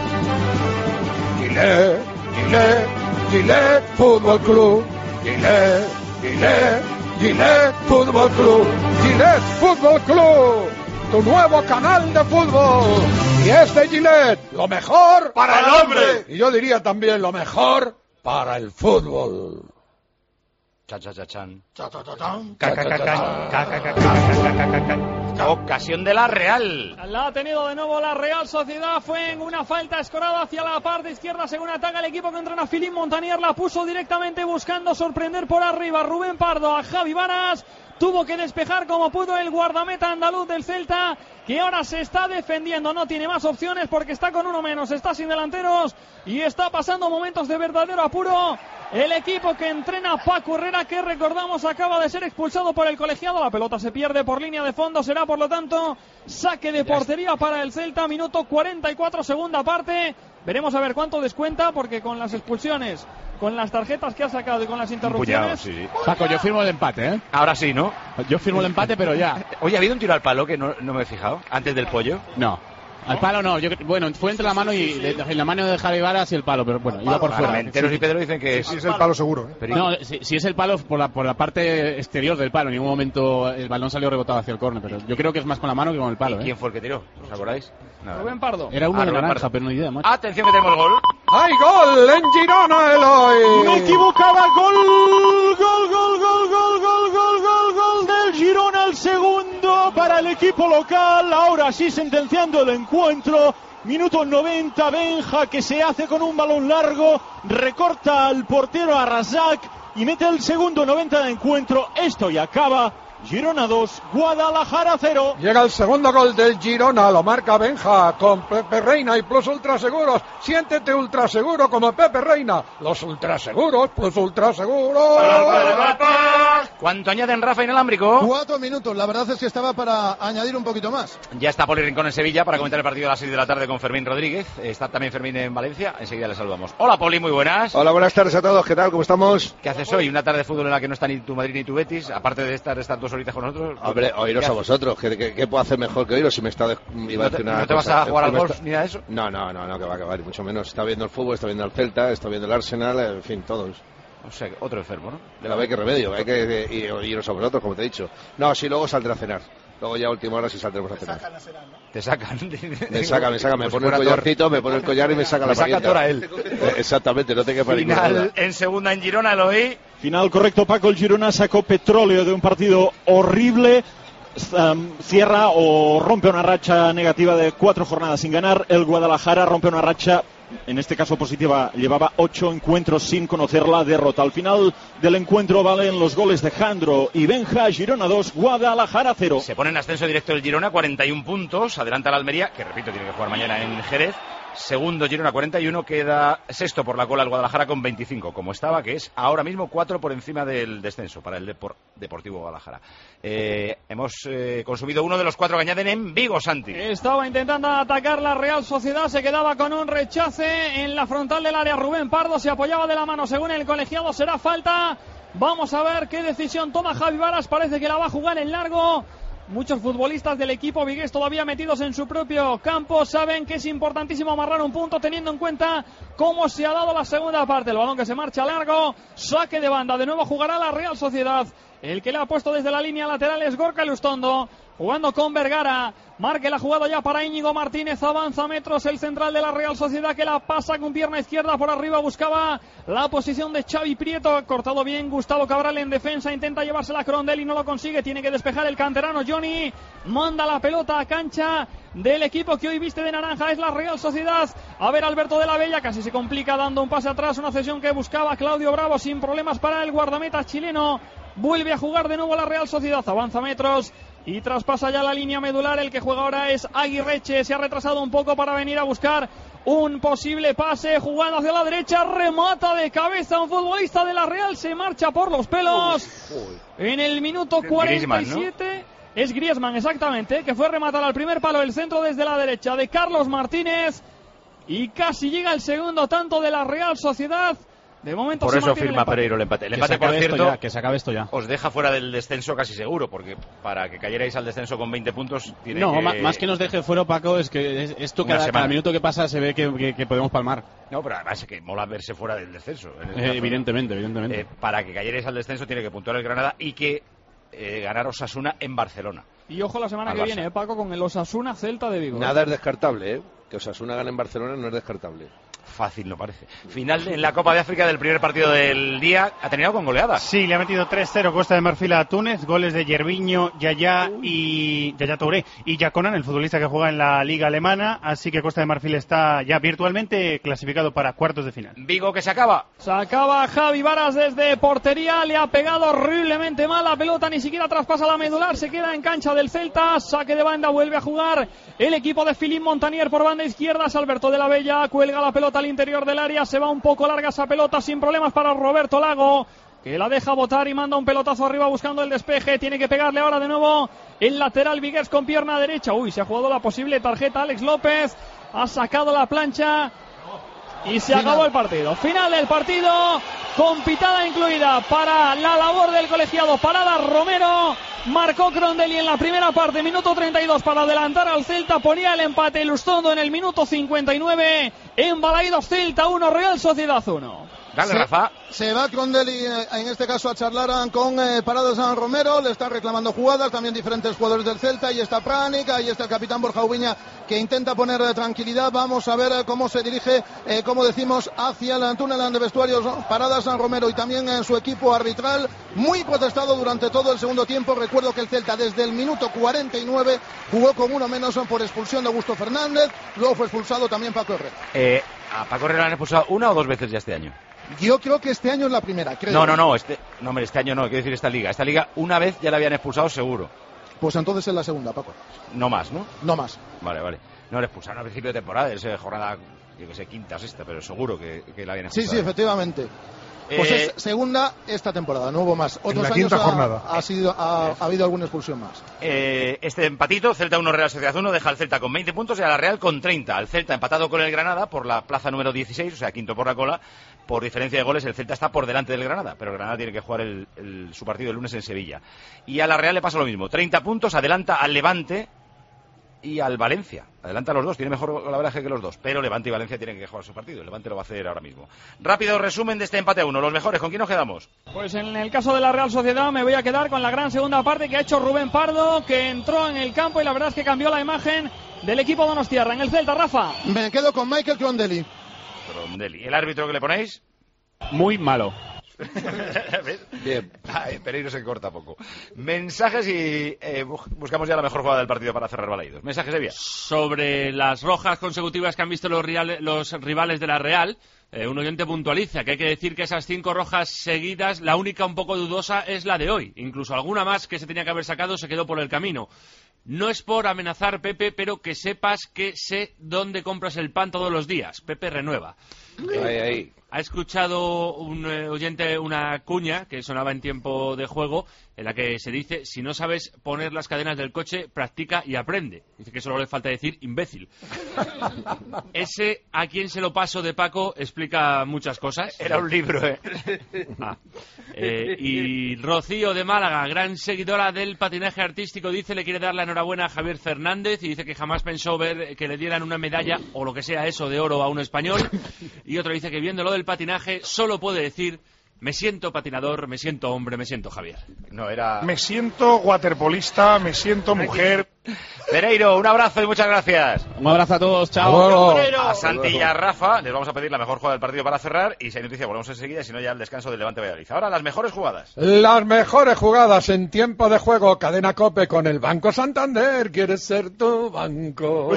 Gillette, Gillette, Gillette Fútbol Club. Gillette, Gillette, Gillette Fútbol Club. Gillette Fútbol Club. Tu nuevo canal de fútbol. Y es de Gillette. Lo mejor Para el hombre. Y yo diría también lo mejor para el fútbol. Cha, cha, cha, chan. Cha, cha, cha, chan. Ca, ca, ca, ca, ca, ca, ca, ca. Ocasión de la Real. La ha tenido de nuevo la Real Sociedad. Fue en una falta escorada hacia la parte izquierda según ataca el equipo que entrena Philippe Montanier. La puso directamente buscando sorprender por arriba Rubén Pardo a Javi Varas. Tuvo que despejar como pudo el guardameta andaluz del Celta, que ahora se está defendiendo. No tiene más opciones porque está con uno menos, está sin delanteros y está pasando momentos de verdadero apuro. El equipo que entrena Paco Herrera, que recordamos acaba de ser expulsado por el colegiado. La pelota se pierde por línea de fondo. Será por lo tanto saque de portería para el Celta. Minuto cuarenta y cuatro, segunda parte. Veremos a ver cuánto descuenta, porque con las expulsiones, con las tarjetas que ha sacado y con las interrupciones... Puñado, sí. Paco, yo firmo el empate, ¿eh? Ahora sí, ¿no? Yo firmo el empate, pero ya. Oye, ¿ha habido un tiro al palo que no, no me he fijado? Antes del pollo. No. Al palo no, yo, bueno, fue entre la mano y de- de- la mano de Javi Varas y el palo, pero bueno, iba por fuera. Menteros y Pedro dicen que es... Sí, es el palo seguro. ¿eh? Pero- No, si, si es el palo por la, por la parte exterior del palo, en ningún momento el balón salió rebotado hacia el córner, pero yo creo que es más con la mano que con el palo, ¿eh? ¿Quién fue el que tiró? ¿Os acordáis? Nada. Rubén Pardo. Era uno Ah, de Rubén naranja, Pardo. pero no hay idea, macho. Atención que tenemos el gol. ¡Hay gol en Girona, Eloy! Me equivocaba, gol, gol, gol, gol, gol, gol, gol, gol, gol del Girona, el segundo para el equipo local, ahora sí sentenciando el encuentro, minuto noventa, Benja que se hace con un balón largo, recorta al portero a Razak y mete el segundo noventa de encuentro, esto ya acaba, Girona dos, Guadalajara cero. Llega el segundo gol del Girona, lo marca Benja con Pepe Reina y Plus Ultraseguros. Siéntete ultraseguro como Pepe Reina. Los ultraseguros, Plus Ultraseguros. ¿Cuánto añaden, Rafa, inalámbrico? Cuatro minutos, la verdad es que estaba para añadir un poquito más. Ya está Poli Rincón en Sevilla para comentar el partido a las seis de la tarde con Fermín Rodríguez. Está también Fermín en Valencia, enseguida le saludamos. Hola, Poli, muy buenas. Hola, buenas tardes a todos, ¿qué tal? ¿Cómo estamos? ¿Qué haces hoy? Una tarde de fútbol en la que no está ni tu Madrid ni tu Betis, aparte de estar estas dos horitas con nosotros. Hombre, oíros a vosotros, ¿qué, qué, qué puedo hacer mejor que oíros si me está... De, iba ¿No, te, una ¿No te vas a jugar al golf ni nada de eso? No, no, no, no, que va a acabar, mucho menos. Está viendo el fútbol, está viendo el Celta, está viendo el Arsenal, en fin, todos. O sea, otro enfermo, ¿no? De la vez que remedio, hay que y, oíros a vosotros, como te he dicho. No, sí, luego saldré a cenar. Luego ya a última hora sí saldremos a cenar. Te sacan. Me saca, me saca, me pone el collarcito, me pone el collar y me saca la parienta. Me saca Tora él. Exactamente, no te quepa ninguna duda. Final en segunda en Girona, Eloy. Final correcto, Paco. El Girona sacó petróleo de un partido horrible. Um, cierra o rompe una racha negativa de cuatro jornadas sin ganar. El Guadalajara rompe una racha, en este caso positiva, llevaba ocho encuentros sin conocer la derrota. Al final del encuentro valen los goles de Jandro y Benja. Girona dos, Guadalajara cero. Se pone en ascenso directo el Girona, cuarenta y un puntos, adelanta la Almería, que repito, tiene que jugar mañana en Jerez. Segundo Girona, cuarenta y uno, queda sexto por la cola el Guadalajara con veinticinco, como estaba, que es ahora mismo cuatro por encima del descenso para el Depor Deportivo Guadalajara. Eh, hemos eh, consumido uno de los cuatro que añaden en Vigo, Santi. Estaba intentando atacar la Real Sociedad, se quedaba con un rechace en la frontal del área. Rubén Pardo se apoyaba de la mano, según el colegiado será falta. Vamos a ver qué decisión toma Javi Varas, parece que la va a jugar en largo. Muchos futbolistas del equipo vigués todavía metidos en su propio campo saben que es importantísimo amarrar un punto teniendo en cuenta cómo se ha dado la segunda parte. El balón que se marcha largo, saque de banda, de nuevo jugará la Real Sociedad. El que le ha puesto desde la línea lateral es Gorka Lustondo, jugando con Vergara. Marque la jugada ya para Íñigo Martínez, avanza metros el central de la Real Sociedad, que la pasa con pierna izquierda por arriba, buscaba la posición de Xavi Prieto, ha cortado bien Gustavo Cabral en defensa, intenta llevársela a Crondel y no lo consigue, tiene que despejar el canterano Johnny, manda la pelota a cancha del equipo que hoy viste de naranja, es la Real Sociedad. A ver, Alberto de la Bella casi se complica dando un pase atrás, una cesión que buscaba Claudio Bravo sin problemas para el guardameta chileno. Vuelve a jugar de nuevo la Real Sociedad, avanza metros y traspasa ya la línea medular. El que juega ahora es Aguirreche, se ha retrasado un poco para venir a buscar un posible pase, jugando hacia la derecha, remata de cabeza un futbolista de la Real, se marcha por los pelos. Uy, uy. En el minuto cuarenta y siete Griezmann, ¿no? Es Griezmann, exactamente, que fue a rematar al primer palo el centro desde la derecha de Carlos Martínez y casi llega el segundo tanto de la Real Sociedad. De momento por eso firma Pereiro el empate. El empate, por cierto, ya, que se acabe esto ya. Os deja fuera del descenso casi seguro, porque para que cayerais al descenso con veinte puntos tiene no, que... más que nos deje fuera, Paco, es que esto cada, cada minuto que pasa se ve que, que, que podemos palmar. No, pero además es que mola verse fuera del descenso. Eh, evidentemente, evidentemente. Eh, para que cayerais al descenso tiene que puntuar el Granada y que eh, ganar Osasuna en Barcelona. Y ojo la semana que viene, eh, Paco, con el Osasuna Celta de Vigo. Nada es descartable, ¿eh? Que Osasuna gane en Barcelona no es descartable. Fácil no parece. Final en la Copa de África del primer partido del día. Ha terminado con goleada. Sí, le ha metido tres cero Costa de Marfil a Túnez. Goles de Yerviño, Yaya y Yaya Touré y Jaconan, el futbolista que juega en la Liga Alemana. Así que Costa de Marfil está ya virtualmente clasificado para cuartos de final. Vigo que se acaba. Se acaba Javi Varas desde portería. Le ha pegado horriblemente mal la pelota. Ni siquiera traspasa la medular. Se queda en cancha del Celta. Saque de banda. Vuelve a jugar el equipo de Philippe Montanier por banda izquierda. Es Alberto de la Bella. Cuelga la pelota al interior del área, se va un poco larga esa pelota sin problemas para Roberto Lago, que la deja botar y manda un pelotazo arriba buscando el despeje. Tiene que pegarle ahora de nuevo el lateral vigués con pierna derecha. Uy, se ha jugado la posible tarjeta Alex López, ha sacado la plancha y se Final. acabó el partido. Final del partido, con pitada incluida para la labor del colegiado Parada. Romero marcó Crondelli en la primera parte, minuto treinta y dos, para adelantar al Celta. Ponía el empate Lustondo en el minuto cincuenta y nueve. En Balaidos, Celta uno, Real Sociedad uno. Dale, se, Rafa. Se va Crondelli, en este caso, a charlar con eh, Parados San Romero. Le están reclamando jugadas, también diferentes jugadores del Celta. Ahí está Pránica, ahí está el capitán Borja Ubiña, que intenta poner eh, tranquilidad. Vamos a ver eh, cómo se dirige, eh, como decimos, hacia el túnel de vestuarios Paradas San Romero y también en eh, su equipo arbitral. Muy protestado durante todo el segundo tiempo. Recuerdo que el Celta desde el minuto cuarenta y nueve jugó con uno menos por expulsión de Augusto Fernández. Luego fue expulsado también Paco Herrera. Eh, ¿A Paco Herrera le han expulsado una o dos veces ya este año? Yo creo que este año es la primera, creo. No, no, no, este, no, hombre, este año no, quiero decir esta liga. Esta liga una vez ya la habían expulsado seguro. Pues entonces es la segunda, Paco. No más, ¿no? No más. Vale, vale. No, le expulsaron al principio de temporada, es jornada, yo que sé, quinta, sexta, pero seguro que, que la habían expulsado. Sí, sí, efectivamente. Pues Eh, es segunda esta temporada, no hubo más. Otros la años quinta ha, jornada. ha sido, ha, ha habido alguna expulsión más. Eh, este empatito, Celta uno, Real Sociedad uno, deja al Celta con veinte puntos y a la Real con treinta. El Celta empatado con el Granada por la plaza número dieciséis, o sea, quinto por la cola. Por diferencia de goles, el Celta está por delante del Granada, pero el Granada tiene que jugar el, el, su partido el lunes en Sevilla. Y a la Real le pasa lo mismo, treinta puntos, adelanta al Levante y al Valencia. Adelanta a los dos, tiene mejor golaveraje que los dos, pero Levante y Valencia tienen que jugar su partido. El Levante lo va a hacer ahora mismo. Rápido resumen de este empate a uno. Los mejores, ¿con quién nos quedamos? Pues en el caso de la Real Sociedad me voy a quedar con la gran segunda parte que ha hecho Rubén Pardo, que entró en el campo y la verdad es que cambió la imagen del equipo donostiarra. En el Celta, Rafa. Me quedo con Michael Crondelli. Crondelli. ¿El árbitro que le ponéis? Muy malo. Bien. Ay, Pereiro se corta poco. Mensajes y eh, buscamos ya la mejor jugada del partido para cerrar Balaídos. Mensajes de Vía. Sobre las rojas consecutivas que han visto los, real, los rivales de la Real, eh, un oyente puntualiza que hay que decir que esas cinco rojas seguidas, la única un poco dudosa es la de hoy. Incluso alguna más que se tenía que haber sacado se quedó por el camino. No es por amenazar, Pepe, pero que sepas que sé dónde compras el pan todos los días. Pepe renueva. Eh, ahí, ahí. Ha escuchado un eh, oyente una cuña que sonaba en tiempo de juego en la que se dice: si no sabes poner las cadenas del coche, practica y aprende. Dice que solo le falta decir imbécil. Ese a quien se lo paso de Paco explica muchas cosas. Era un libro, ¿eh? Ah. Eh, y Rocío de Málaga, gran seguidora del patinaje artístico, dice le quiere dar la enhorabuena a Javier Fernández y dice que jamás pensó ver que le dieran una medalla o lo que sea eso de oro a un español. Y otro dice que viendo lo del patinaje solo puede decir: me siento patinador, me siento hombre, me siento Javier. No, era... Me siento waterpolista, me siento mujer. Pereiro, un abrazo y muchas gracias. Un abrazo a todos, chao. A Santi y a Rafa les vamos a pedir la mejor jugada del partido para cerrar y si hay noticia volvemos enseguida, si no ya el descanso del Levante Valladolid. Ahora las mejores jugadas. Las mejores jugadas en tiempo de juego. Cadena COPE con el Banco Santander. ¿Quieres ser tu banco?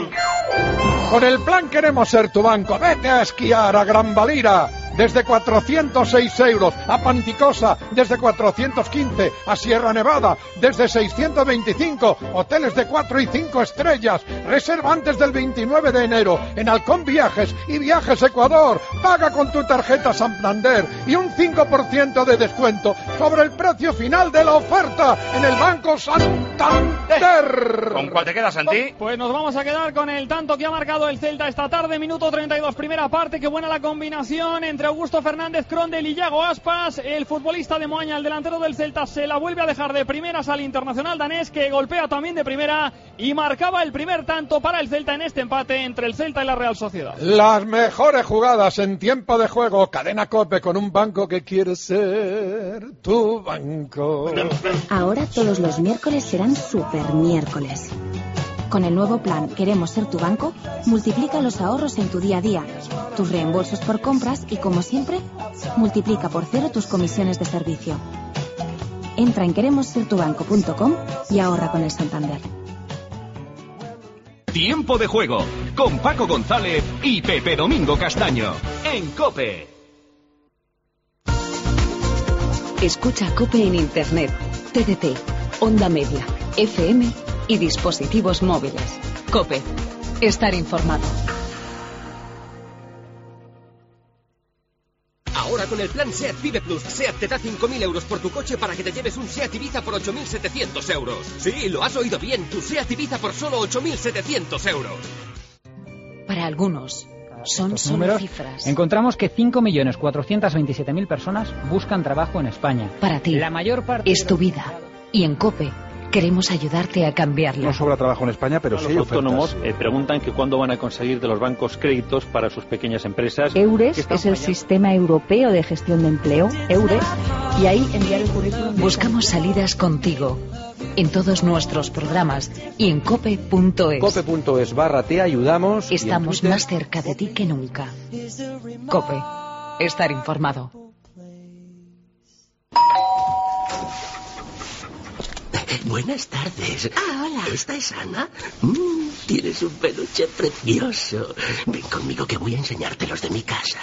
Con el plan Queremos ser tu banco. Vete a esquiar a Gran Valira desde cuatrocientos seis euros, a Panticosa desde cuatrocientos quince, a Sierra Nevada desde seiscientos veinticinco, hoteles de cuatro y cinco estrellas. Reserva antes del veintinueve de enero en Halcón Viajes y Viajes Ecuador. Paga con tu tarjeta Santander y un cinco por ciento de descuento sobre el precio final de la oferta en el Banco Santander. ¿Con cuál te quedas, Santi? Pues nos vamos a quedar con el tanto que ha marcado el Celta esta tarde, minuto treinta y dos, primera parte. Qué buena la combinación entre Augusto Fernández, Crondel y Yago Aspas. El futbolista de Moaña, el delantero del Celta, se la vuelve a dejar de primeras al internacional danés, que golpea también de primera y marcaba el primer tanto para el Celta en este empate entre el Celta y la Real Sociedad. Las mejores jugadas en tiempo de juego. Cadena COPE con un banco que quiere ser tu banco. Ahora todos los miércoles serán super miércoles. Con el nuevo plan Queremos ser tu banco, multiplica los ahorros en tu día a día, tus reembolsos por compras y, como siempre, multiplica por cero tus comisiones de servicio. Entra en queremos ser tu banco punto com y ahorra con el Santander. Tiempo de juego con Paco González y Pepe Domingo Castaño en COPE. Escucha COPE en Internet, T D T, Onda Media, F M y dispositivos móviles. COPE. Estar informado. Ahora con el plan SEAT Vive Plus, SEAT te da cinco mil euros por tu coche para que te lleves un SEAT Ibiza por ocho mil setecientos euros. Sí, lo has oído bien, tu SEAT Ibiza por solo ocho mil setecientos euros. Para algunos, son solo números, cifras. Encontramos que cinco millones cuatrocientos veintisiete mil personas buscan trabajo en España. Para ti, la mayor parte es tu vida. Y en COPE queremos ayudarte a cambiarlo. No sobra trabajo en España, pero los sí hay autónomos ofertas. eh, preguntan que cuándo van a conseguir de los bancos créditos para sus pequeñas empresas. EURES es el Sistema Europeo de Gestión de Empleo, EURES, y ahí enviar el currículum. Buscamos salidas contigo en todos nuestros programas y en cope punto es. cope punto es barra te ayudamos. Estamos más cerca de ti que nunca. COPE. Estar informado. Buenas tardes. Ah, hola. ¿Esta es Ana? Mm, tienes un peluche precioso. Ven conmigo que voy a enseñarte los de mi casa.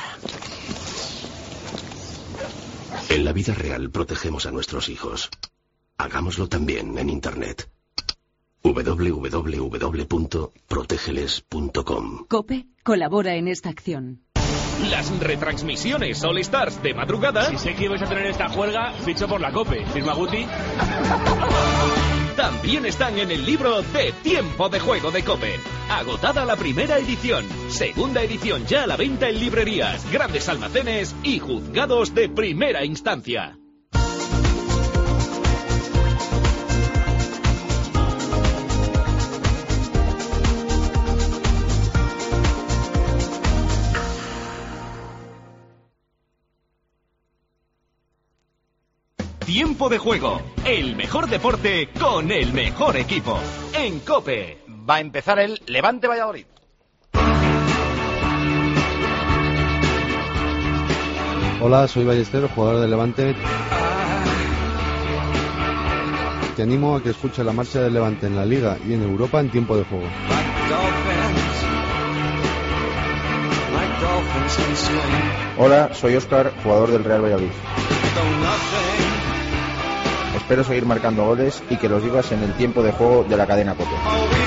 En la vida real protegemos a nuestros hijos. Hagámoslo también en Internet. doble u doble u doble u punto protégeles punto com. COPE colabora en esta acción. Las retransmisiones All Stars de madrugada. Si sé que vais a tener esta juerga, ficho por la COPE. Firma Guti. También están en el libro de Tiempo de Juego de COPE. Agotada la primera edición. Segunda edición ya a la venta en librerías, grandes almacenes y juzgados de primera instancia. Tiempo de Juego, el mejor deporte con el mejor equipo. En COPE. Va a empezar el Levante Valladolid. Hola, soy Ballesteros, jugador del Levante. Te animo a que escuches la marcha del Levante en la Liga y en Europa en Tiempo de Juego. Hola, soy Óscar, jugador del Real Valladolid. Espero seguir marcando goles y que los digas en el Tiempo de Juego de la cadena COPE.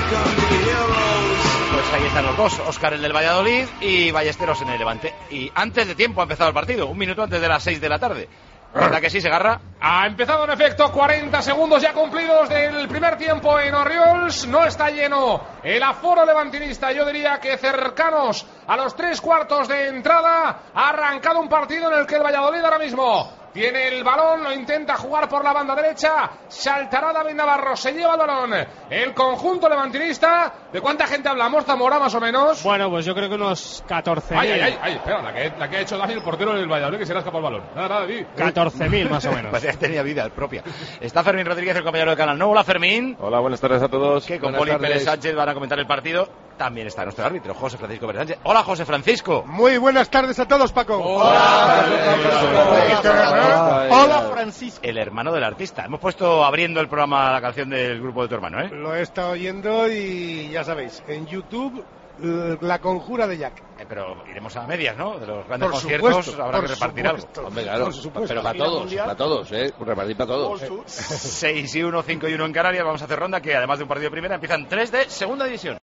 Pues ahí están los dos, Óscar el del Valladolid y Ballesteros en el Levante. Y antes de tiempo ha empezado el partido, un minuto antes de las seis de la tarde. ¿Verdad que sí, Segarra? Ha empezado en efecto, cuarenta segundos ya cumplidos del primer tiempo en Orriols. No está lleno el aforo levantinista, yo diría que cercanos a los tres cuartos de entrada. Ha arrancado un partido en el que el Valladolid ahora mismo tiene el balón, lo intenta jugar por la banda derecha, saltará David Navarro, se lleva el balón el conjunto levantinista. ¿De cuánta gente hablamos, Zamora, más o menos? Bueno, pues yo creo que unos catorce mil. Ay, ay, ay, ay, espera, la que, la que ha hecho Dani, el portero del Valladolid, que se le ha escapado el balón. Nada, nada, David. catorce mil más o menos. Pues ya tenía vida propia. Está Fermín Rodríguez, el compañero del canal. No, hola Fermín. Hola, buenas tardes a todos. Que con Buenas Poli tardes. Pérez Sánchez van a comentar el partido. También está nuestro árbitro, José Francisco Pérez Sánchez. Hola, José Francisco. Muy buenas tardes a todos, Paco. Hola, Hola, Hola Francisco. El hermano del artista. Hemos puesto abriendo el programa la canción del grupo de tu hermano, ¿eh? Lo he estado oyendo y ya sabéis, en YouTube, La Conjura de Jack. Eh, pero iremos a medias, ¿no? De los grandes Por conciertos supuesto, habrá por que repartir supuesto. algo. Hombre, claro, Por supuesto. pero para todos, para todos, ¿eh? Repartir para todos. seis y uno, cinco y uno en Canarias. Vamos a hacer ronda que además de un partido de primera empiezan tres de segunda división.